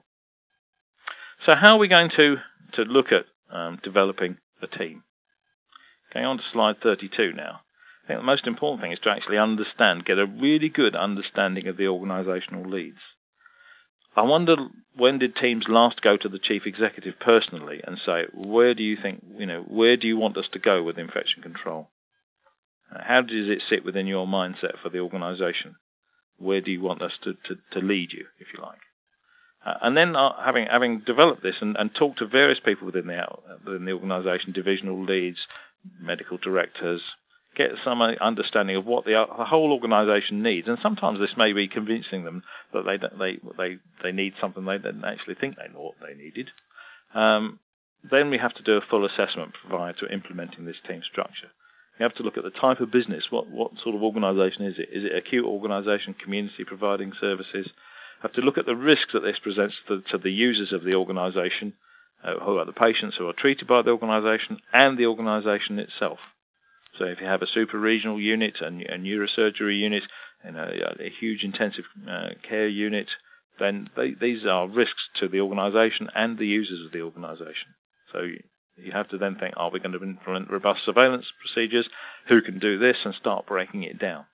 B: So how are we going to, to look at um, developing a team? Going on to slide thirty-two now. I think the most important thing is to actually understand, get a really good understanding of the organisational leads. I wonder, when did teams last go to the chief executive personally and say, where do you think, you know, where do you want us to go with infection control? How does it sit within your mindset for the organisation? Where do you want us to, to, to lead you, if you like? Uh, and then uh, having having developed this and, and talked to various people within the within the organisation, divisional leads, medical directors, get some understanding of what the, the whole organisation needs. And sometimes this may be convincing them that they they they they need something they didn't actually think they knew what they needed. Um, then we have to do a full assessment prior to implementing this team structure. You have to look at the type of business. What what sort of organisation is it? Is it acute organisation, community providing services? You have to look at the risks that this presents to, to the users of the organisation, uh, who are the patients who are treated by the organisation, and the organisation itself. So if you have a super-regional unit, a, a neurosurgery unit, and a, a huge intensive uh, care unit, then they, these are risks to the organisation and the users of the organisation. So you, You have to then think, are we going to implement robust surveillance procedures? Who can do this? And start breaking it down.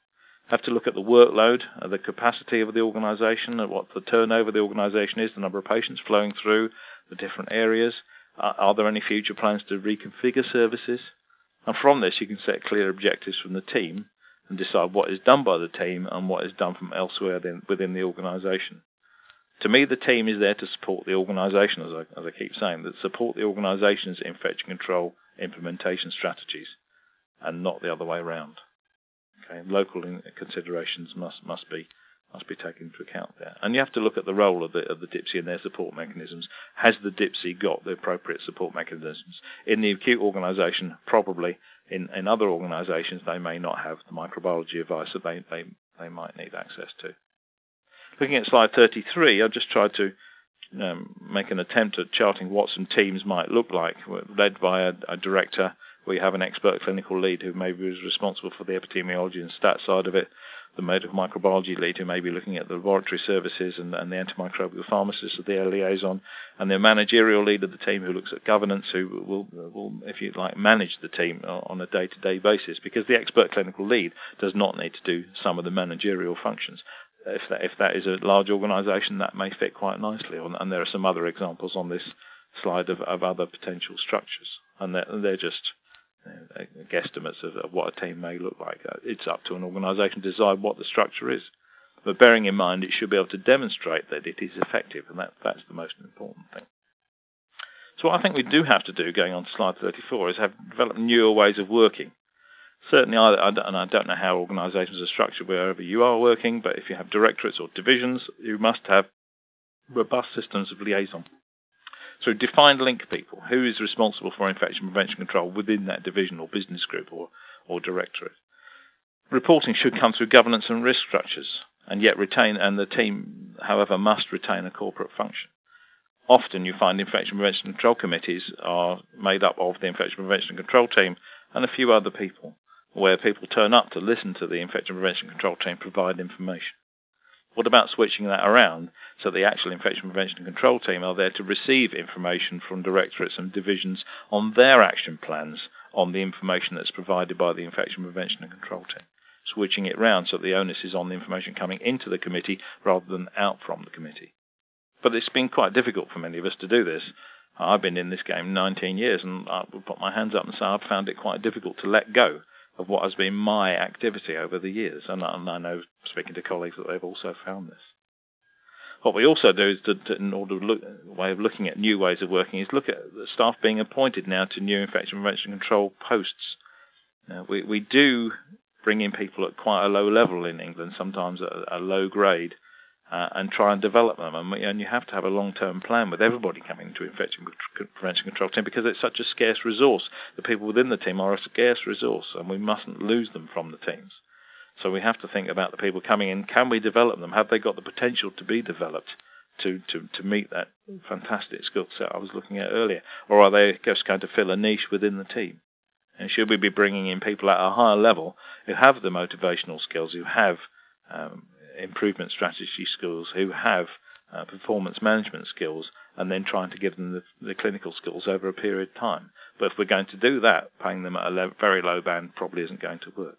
B: Have to look at the workload, uh, the capacity of the organisation, and what the turnover of the organisation is, the number of patients flowing through the different areas. Uh, are there any future plans to reconfigure services? And from this, you can set clear objectives from the team and decide what is done by the team and what is done from elsewhere within the organisation. To me, the team is there to support the organisation, as I, as I keep saying, that support the organisation's infection control implementation strategies, and not the other way around. Okay, local considerations must must be must be taken into account there, and you have to look at the role of the of the D I P S I and their support mechanisms. Has the D I P S I got the appropriate support mechanisms in the acute organisation? Probably. In in other organisations, they may not have the microbiology advice that they they they might need access to. Looking at slide thirty-three, I've just tried to um, make an attempt at charting what some teams might look like, led by a, a director. We have an expert clinical lead who maybe is responsible for the epidemiology and stat side of it, the medical microbiology lead who may be looking at the laboratory services and, and the antimicrobial pharmacist of their liaison, and the managerial lead of the team who looks at governance, who will, will, if you like, manage the team on a day-to-day basis, because the expert clinical lead does not need to do some of the managerial functions. If that, if that is a large organisation, that may fit quite nicely, and there are some other examples on this slide of, of other potential structures, and they're, they're just uh, guesstimates of, of what a team may look like. Uh, it's up to an organisation to decide what the structure is, but bearing in mind it should be able to demonstrate that it is effective, and that, that's the most important thing. So what I think we do have to do, going on to slide thirty-four, is have develop newer ways of working. Certainly, I, I, and I don't know how organisations are structured wherever you are working, but if you have directorates or divisions, you must have robust systems of liaison. So define link people. Who is responsible for infection prevention control within that division or business group or, or directorate? Reporting should come through governance and risk structures, and yet retain, and the team, however, must retain a corporate function. Often you find infection prevention control committees are made up of the infection prevention control team and a few other people, where people turn up to listen to the infection prevention control team provide information. What about switching that around so the actual infection prevention and control team are there to receive information from directorates and divisions on their action plans on the information that's provided by the infection prevention and control team? Switching it round so the onus is on the information coming into the committee rather than out from the committee. But it's been quite difficult for many of us to do this. I've been in this game nineteen years, and I would put my hands up and say I've found it quite difficult to let go of what has been my activity over the years, and I, and I know, speaking to colleagues, that they've also found this. What we also do is, to, to, in order to look, way of looking at new ways of working, is look at the staff being appointed now to new infection prevention control posts. Now, we, we do bring in people at quite a low level in England, sometimes at a, a low grade, uh, and try and develop them. And, we, and you have to have a long-term plan with everybody coming into infection prevention control team, because it's such a scarce resource. The people within the team are a scarce resource, and we mustn't lose them from the teams. So we have to think about the people coming in. Can we develop them? Have they got the potential to be developed to, to, to meet that fantastic skill set I was looking at earlier? Or are they just going to fill a niche within the team? And should we be bringing in people at a higher level who have the motivational skills, who have um, improvement strategy skills, who have uh, performance management skills, and then trying to give them the, the clinical skills over a period of time? But if we're going to do that, paying them at a le- very low band probably isn't going to work.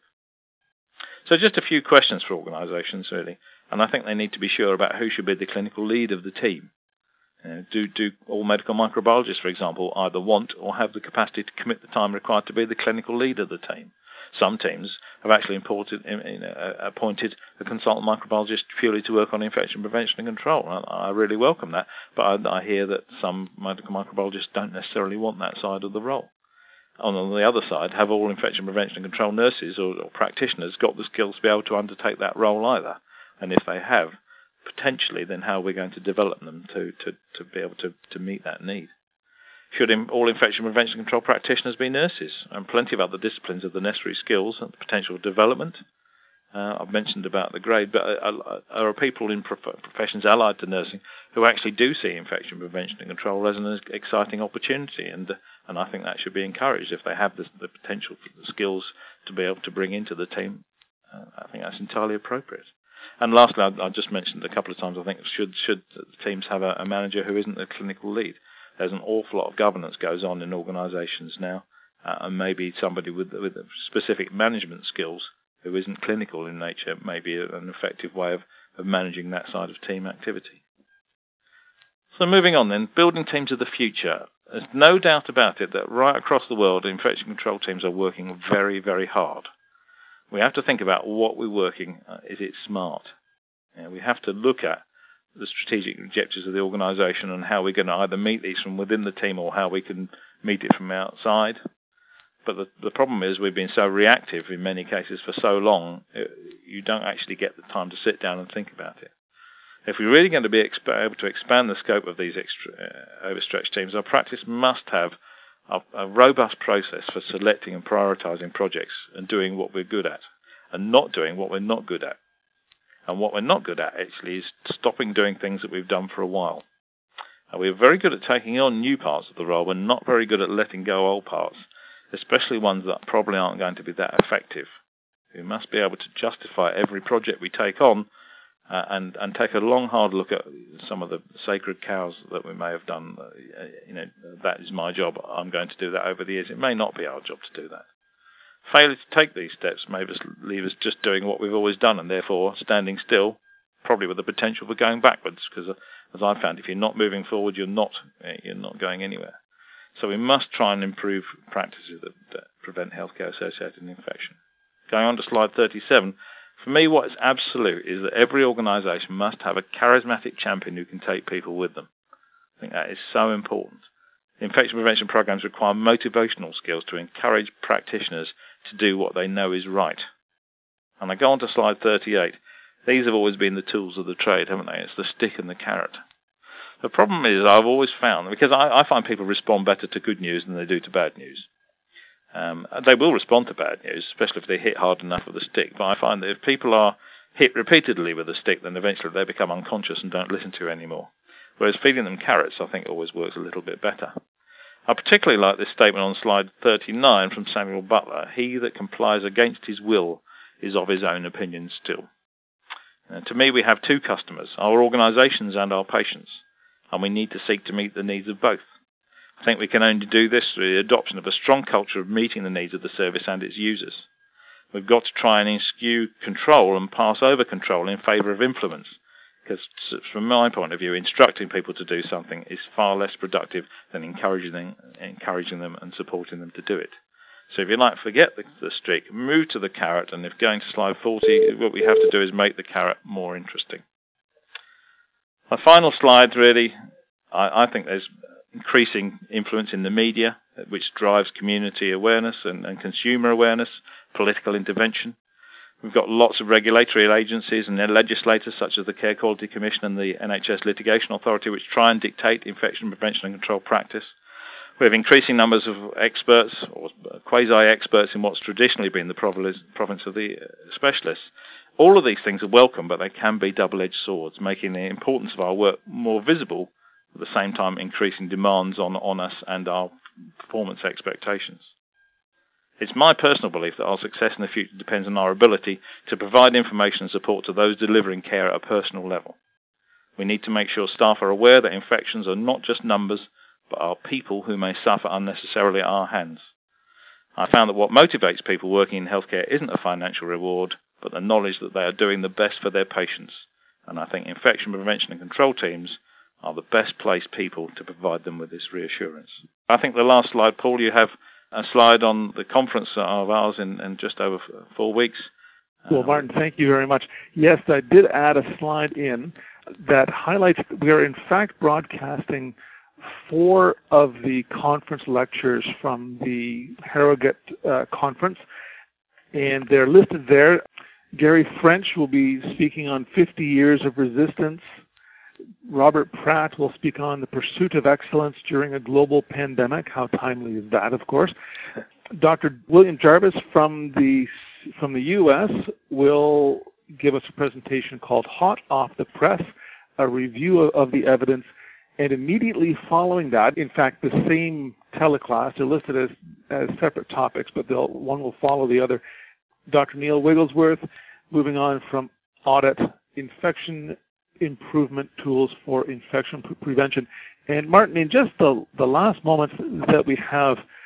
B: So just a few questions for organisations, really, and I think they need to be sure about who should be the clinical lead of the team. You know, do, do all medical microbiologists, for example, either want or have the capacity to commit the time required to be the clinical lead of the team? Some teams have actually imported, you know, appointed a consultant microbiologist purely to work on infection prevention and control. I, I really welcome that, but I, I hear that some medical microbiologists don't necessarily want that side of the role. On the other side, have all infection prevention and control nurses or, or practitioners got the skills to be able to undertake that role either? And if they have, potentially, then how are we going to develop them to, to, to be able to, to meet that need? Should all infection prevention and control practitioners be nurses? And plenty of other disciplines have the necessary skills and the potential development. Uh, I've mentioned about the grade, but uh, are people in prof- professions allied to nursing who actually do see infection prevention and control as an exciting opportunity? And and I think that should be encouraged if they have the, the potential for the skills to be able to bring into the team. Uh, I think that's entirely appropriate. And lastly, I, I just mentioned a couple of times, I think, should should teams have a, a manager who isn't a clinical lead? There's an awful lot of governance goes on in organisations now, uh, and maybe somebody with with specific management skills who isn't clinical in nature may be an effective way of, of managing that side of team activity. So moving on then, building teams of the future. There's no doubt about it that right across the world, infection control teams are working very, very hard. We have to think about what we're working. Uh, is it smart? You know, we have to look at the strategic objectives of the organisation and how we're going to either meet these from within the team or how we can meet it from outside. But the, the problem is we've been so reactive in many cases for so long, it, you don't actually get the time to sit down and think about it. If we're really going to be exp- able to expand the scope of these extra, uh, overstretched teams, our practice must have a, a robust process for selecting and prioritising projects and doing what we're good at and not doing what we're not good at. And what we're not good at, actually, is stopping doing things that we've done for a while. And we're very good at taking on new parts of the role. We're not very good at letting go old parts, especially ones that probably aren't going to be that effective. We must be able to justify every project we take on uh, and, and take a long, hard look at some of the sacred cows that we may have done. Uh, you know, that is my job. I'm going to do that over the years. It may not be our job to do that. Failure to take these steps may just leave us just doing what we've always done and therefore standing still, probably with the potential for going backwards, because uh, as I've found, if you're not moving forward, you're not, uh, you're not going anywhere. So we must try and improve practices that, that prevent healthcare-associated infection. Going on to slide thirty-seven, for me what is absolute is that every organisation must have a charismatic champion who can take people with them. I think that is so important. Infection prevention programs require motivational skills to encourage practitioners to do what they know is right. And I go on to slide thirty-eight. These have always been the tools of the trade, haven't they? It's the stick and the carrot. The problem is I've always found, because I, I find people respond better to good news than they do to bad news. Um, they will respond to bad news, especially if they hit hard enough with a stick. But I find that if people are hit repeatedly with a stick, then eventually they become unconscious and don't listen to you anymore. Whereas feeding them carrots, I think, always works a little bit better. I particularly like this statement on slide thirty-nine from Samuel Butler. He that complies against his will is of his own opinion still. And to me, we have two customers, our organisations and our patients, and we need to seek to meet the needs of both. I think we can only do this through the adoption of a strong culture of meeting the needs of the service and its users. We've got to try and eschew control and pass over control in favour of influence, because from my point of view, instructing people to do something is far less productive than encouraging them, encouraging them and supporting them to do it. So if you like, forget the, the stick, move to the carrot, and if going to slide forty, what we have to do is make the carrot more interesting. My final slide, really, I, I think there's increasing influence in the media, which drives community awareness and, and consumer awareness, political intervention. We've got lots of regulatory agencies and legislators such as the Care Quality Commission and the N H S Litigation Authority which try and dictate infection prevention and control practice. We have increasing numbers of experts or quasi-experts in what's traditionally been the province of the specialists. All of these things are welcome, but they can be double-edged swords, making the importance of our work more visible, at the same time increasing demands on, on us and our performance expectations. It's my personal belief that our success in the future depends on our ability to provide information and support to those delivering care at a personal level. We need to make sure staff are aware that infections are not just numbers, but are people who may suffer unnecessarily at our hands. I found that what motivates people working in healthcare isn't a financial reward, but the knowledge that they are doing the best for their patients. And I think infection prevention and control teams are the best placed people to provide them with this reassurance. I think the last slide, Paul, you have a slide on the conference of ours in, in just over four weeks.
A: Well, Martin, thank you very much. Yes, I did add a slide in that highlights we are in fact broadcasting four of the conference lectures from the Harrogate uh, conference, and they're listed there. Gary French will be speaking on fifty years of resistance. Robert Pratt will speak on the pursuit of excellence during a global pandemic. How timely is that, of course. Doctor William Jarvis from the from the U S will give us a presentation called Hot Off the Press, a review of, of the evidence. And immediately following that, in fact, the same teleclass, they're listed as, as separate topics, but they'll, one will follow the other. Doctor Neil Wigglesworth, moving on from audit, infection improvement tools for infection pre- prevention. And Martin, in just the, the last moments that we have,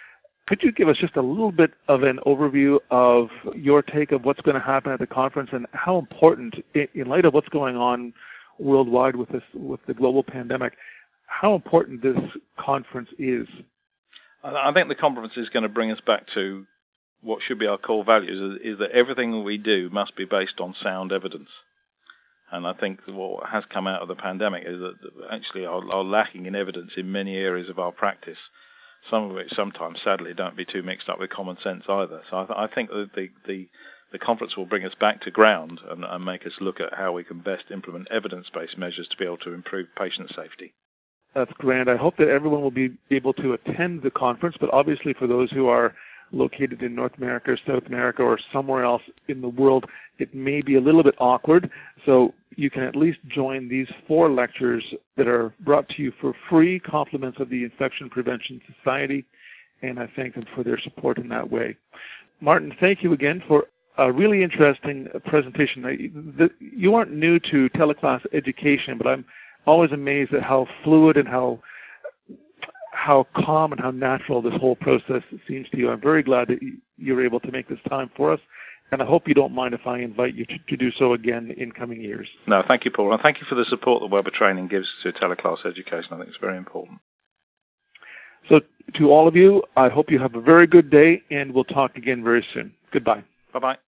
A: Could you give us just a little bit of an overview of your take of what's going to happen at the conference and how important, in light of what's going on worldwide with this, with the global pandemic, how important this conference is?
B: I think the conference is going to bring us back to what should be our core values, is that everything we do must be based on sound evidence. And I think what has come out of the pandemic is that actually are, are lacking in evidence in many areas of our practice, some of which sometimes, sadly, don't be too mixed up with common sense either. So I, th- I think that the, the, the conference will bring us back to ground and, and make us look at how we can best implement evidence-based measures to be able to improve patient safety.
A: That's grand. I hope that everyone will be able to attend the conference, but obviously for those who are located in North America or South America or somewhere else in the world, it may be a little bit awkward. So you can at least join these four lectures that are brought to you for free, compliments of the Infection Prevention Society, and I thank them for their support in that way. Martin, thank you again for a really interesting presentation. You aren't new to teleclass education, but I'm always amazed at how fluid and how how calm and how natural this whole process seems to you. I'm very glad that you're able to make this time for us, and I hope you don't mind if I invite you to, to do so again in coming years.
B: No, thank you, Paul, and thank you for the support that Weber Training gives to teleclass education. I think it's very important.
A: So to all of you, I hope you have a very good day, and we'll talk again very soon. Goodbye.
B: Bye-bye.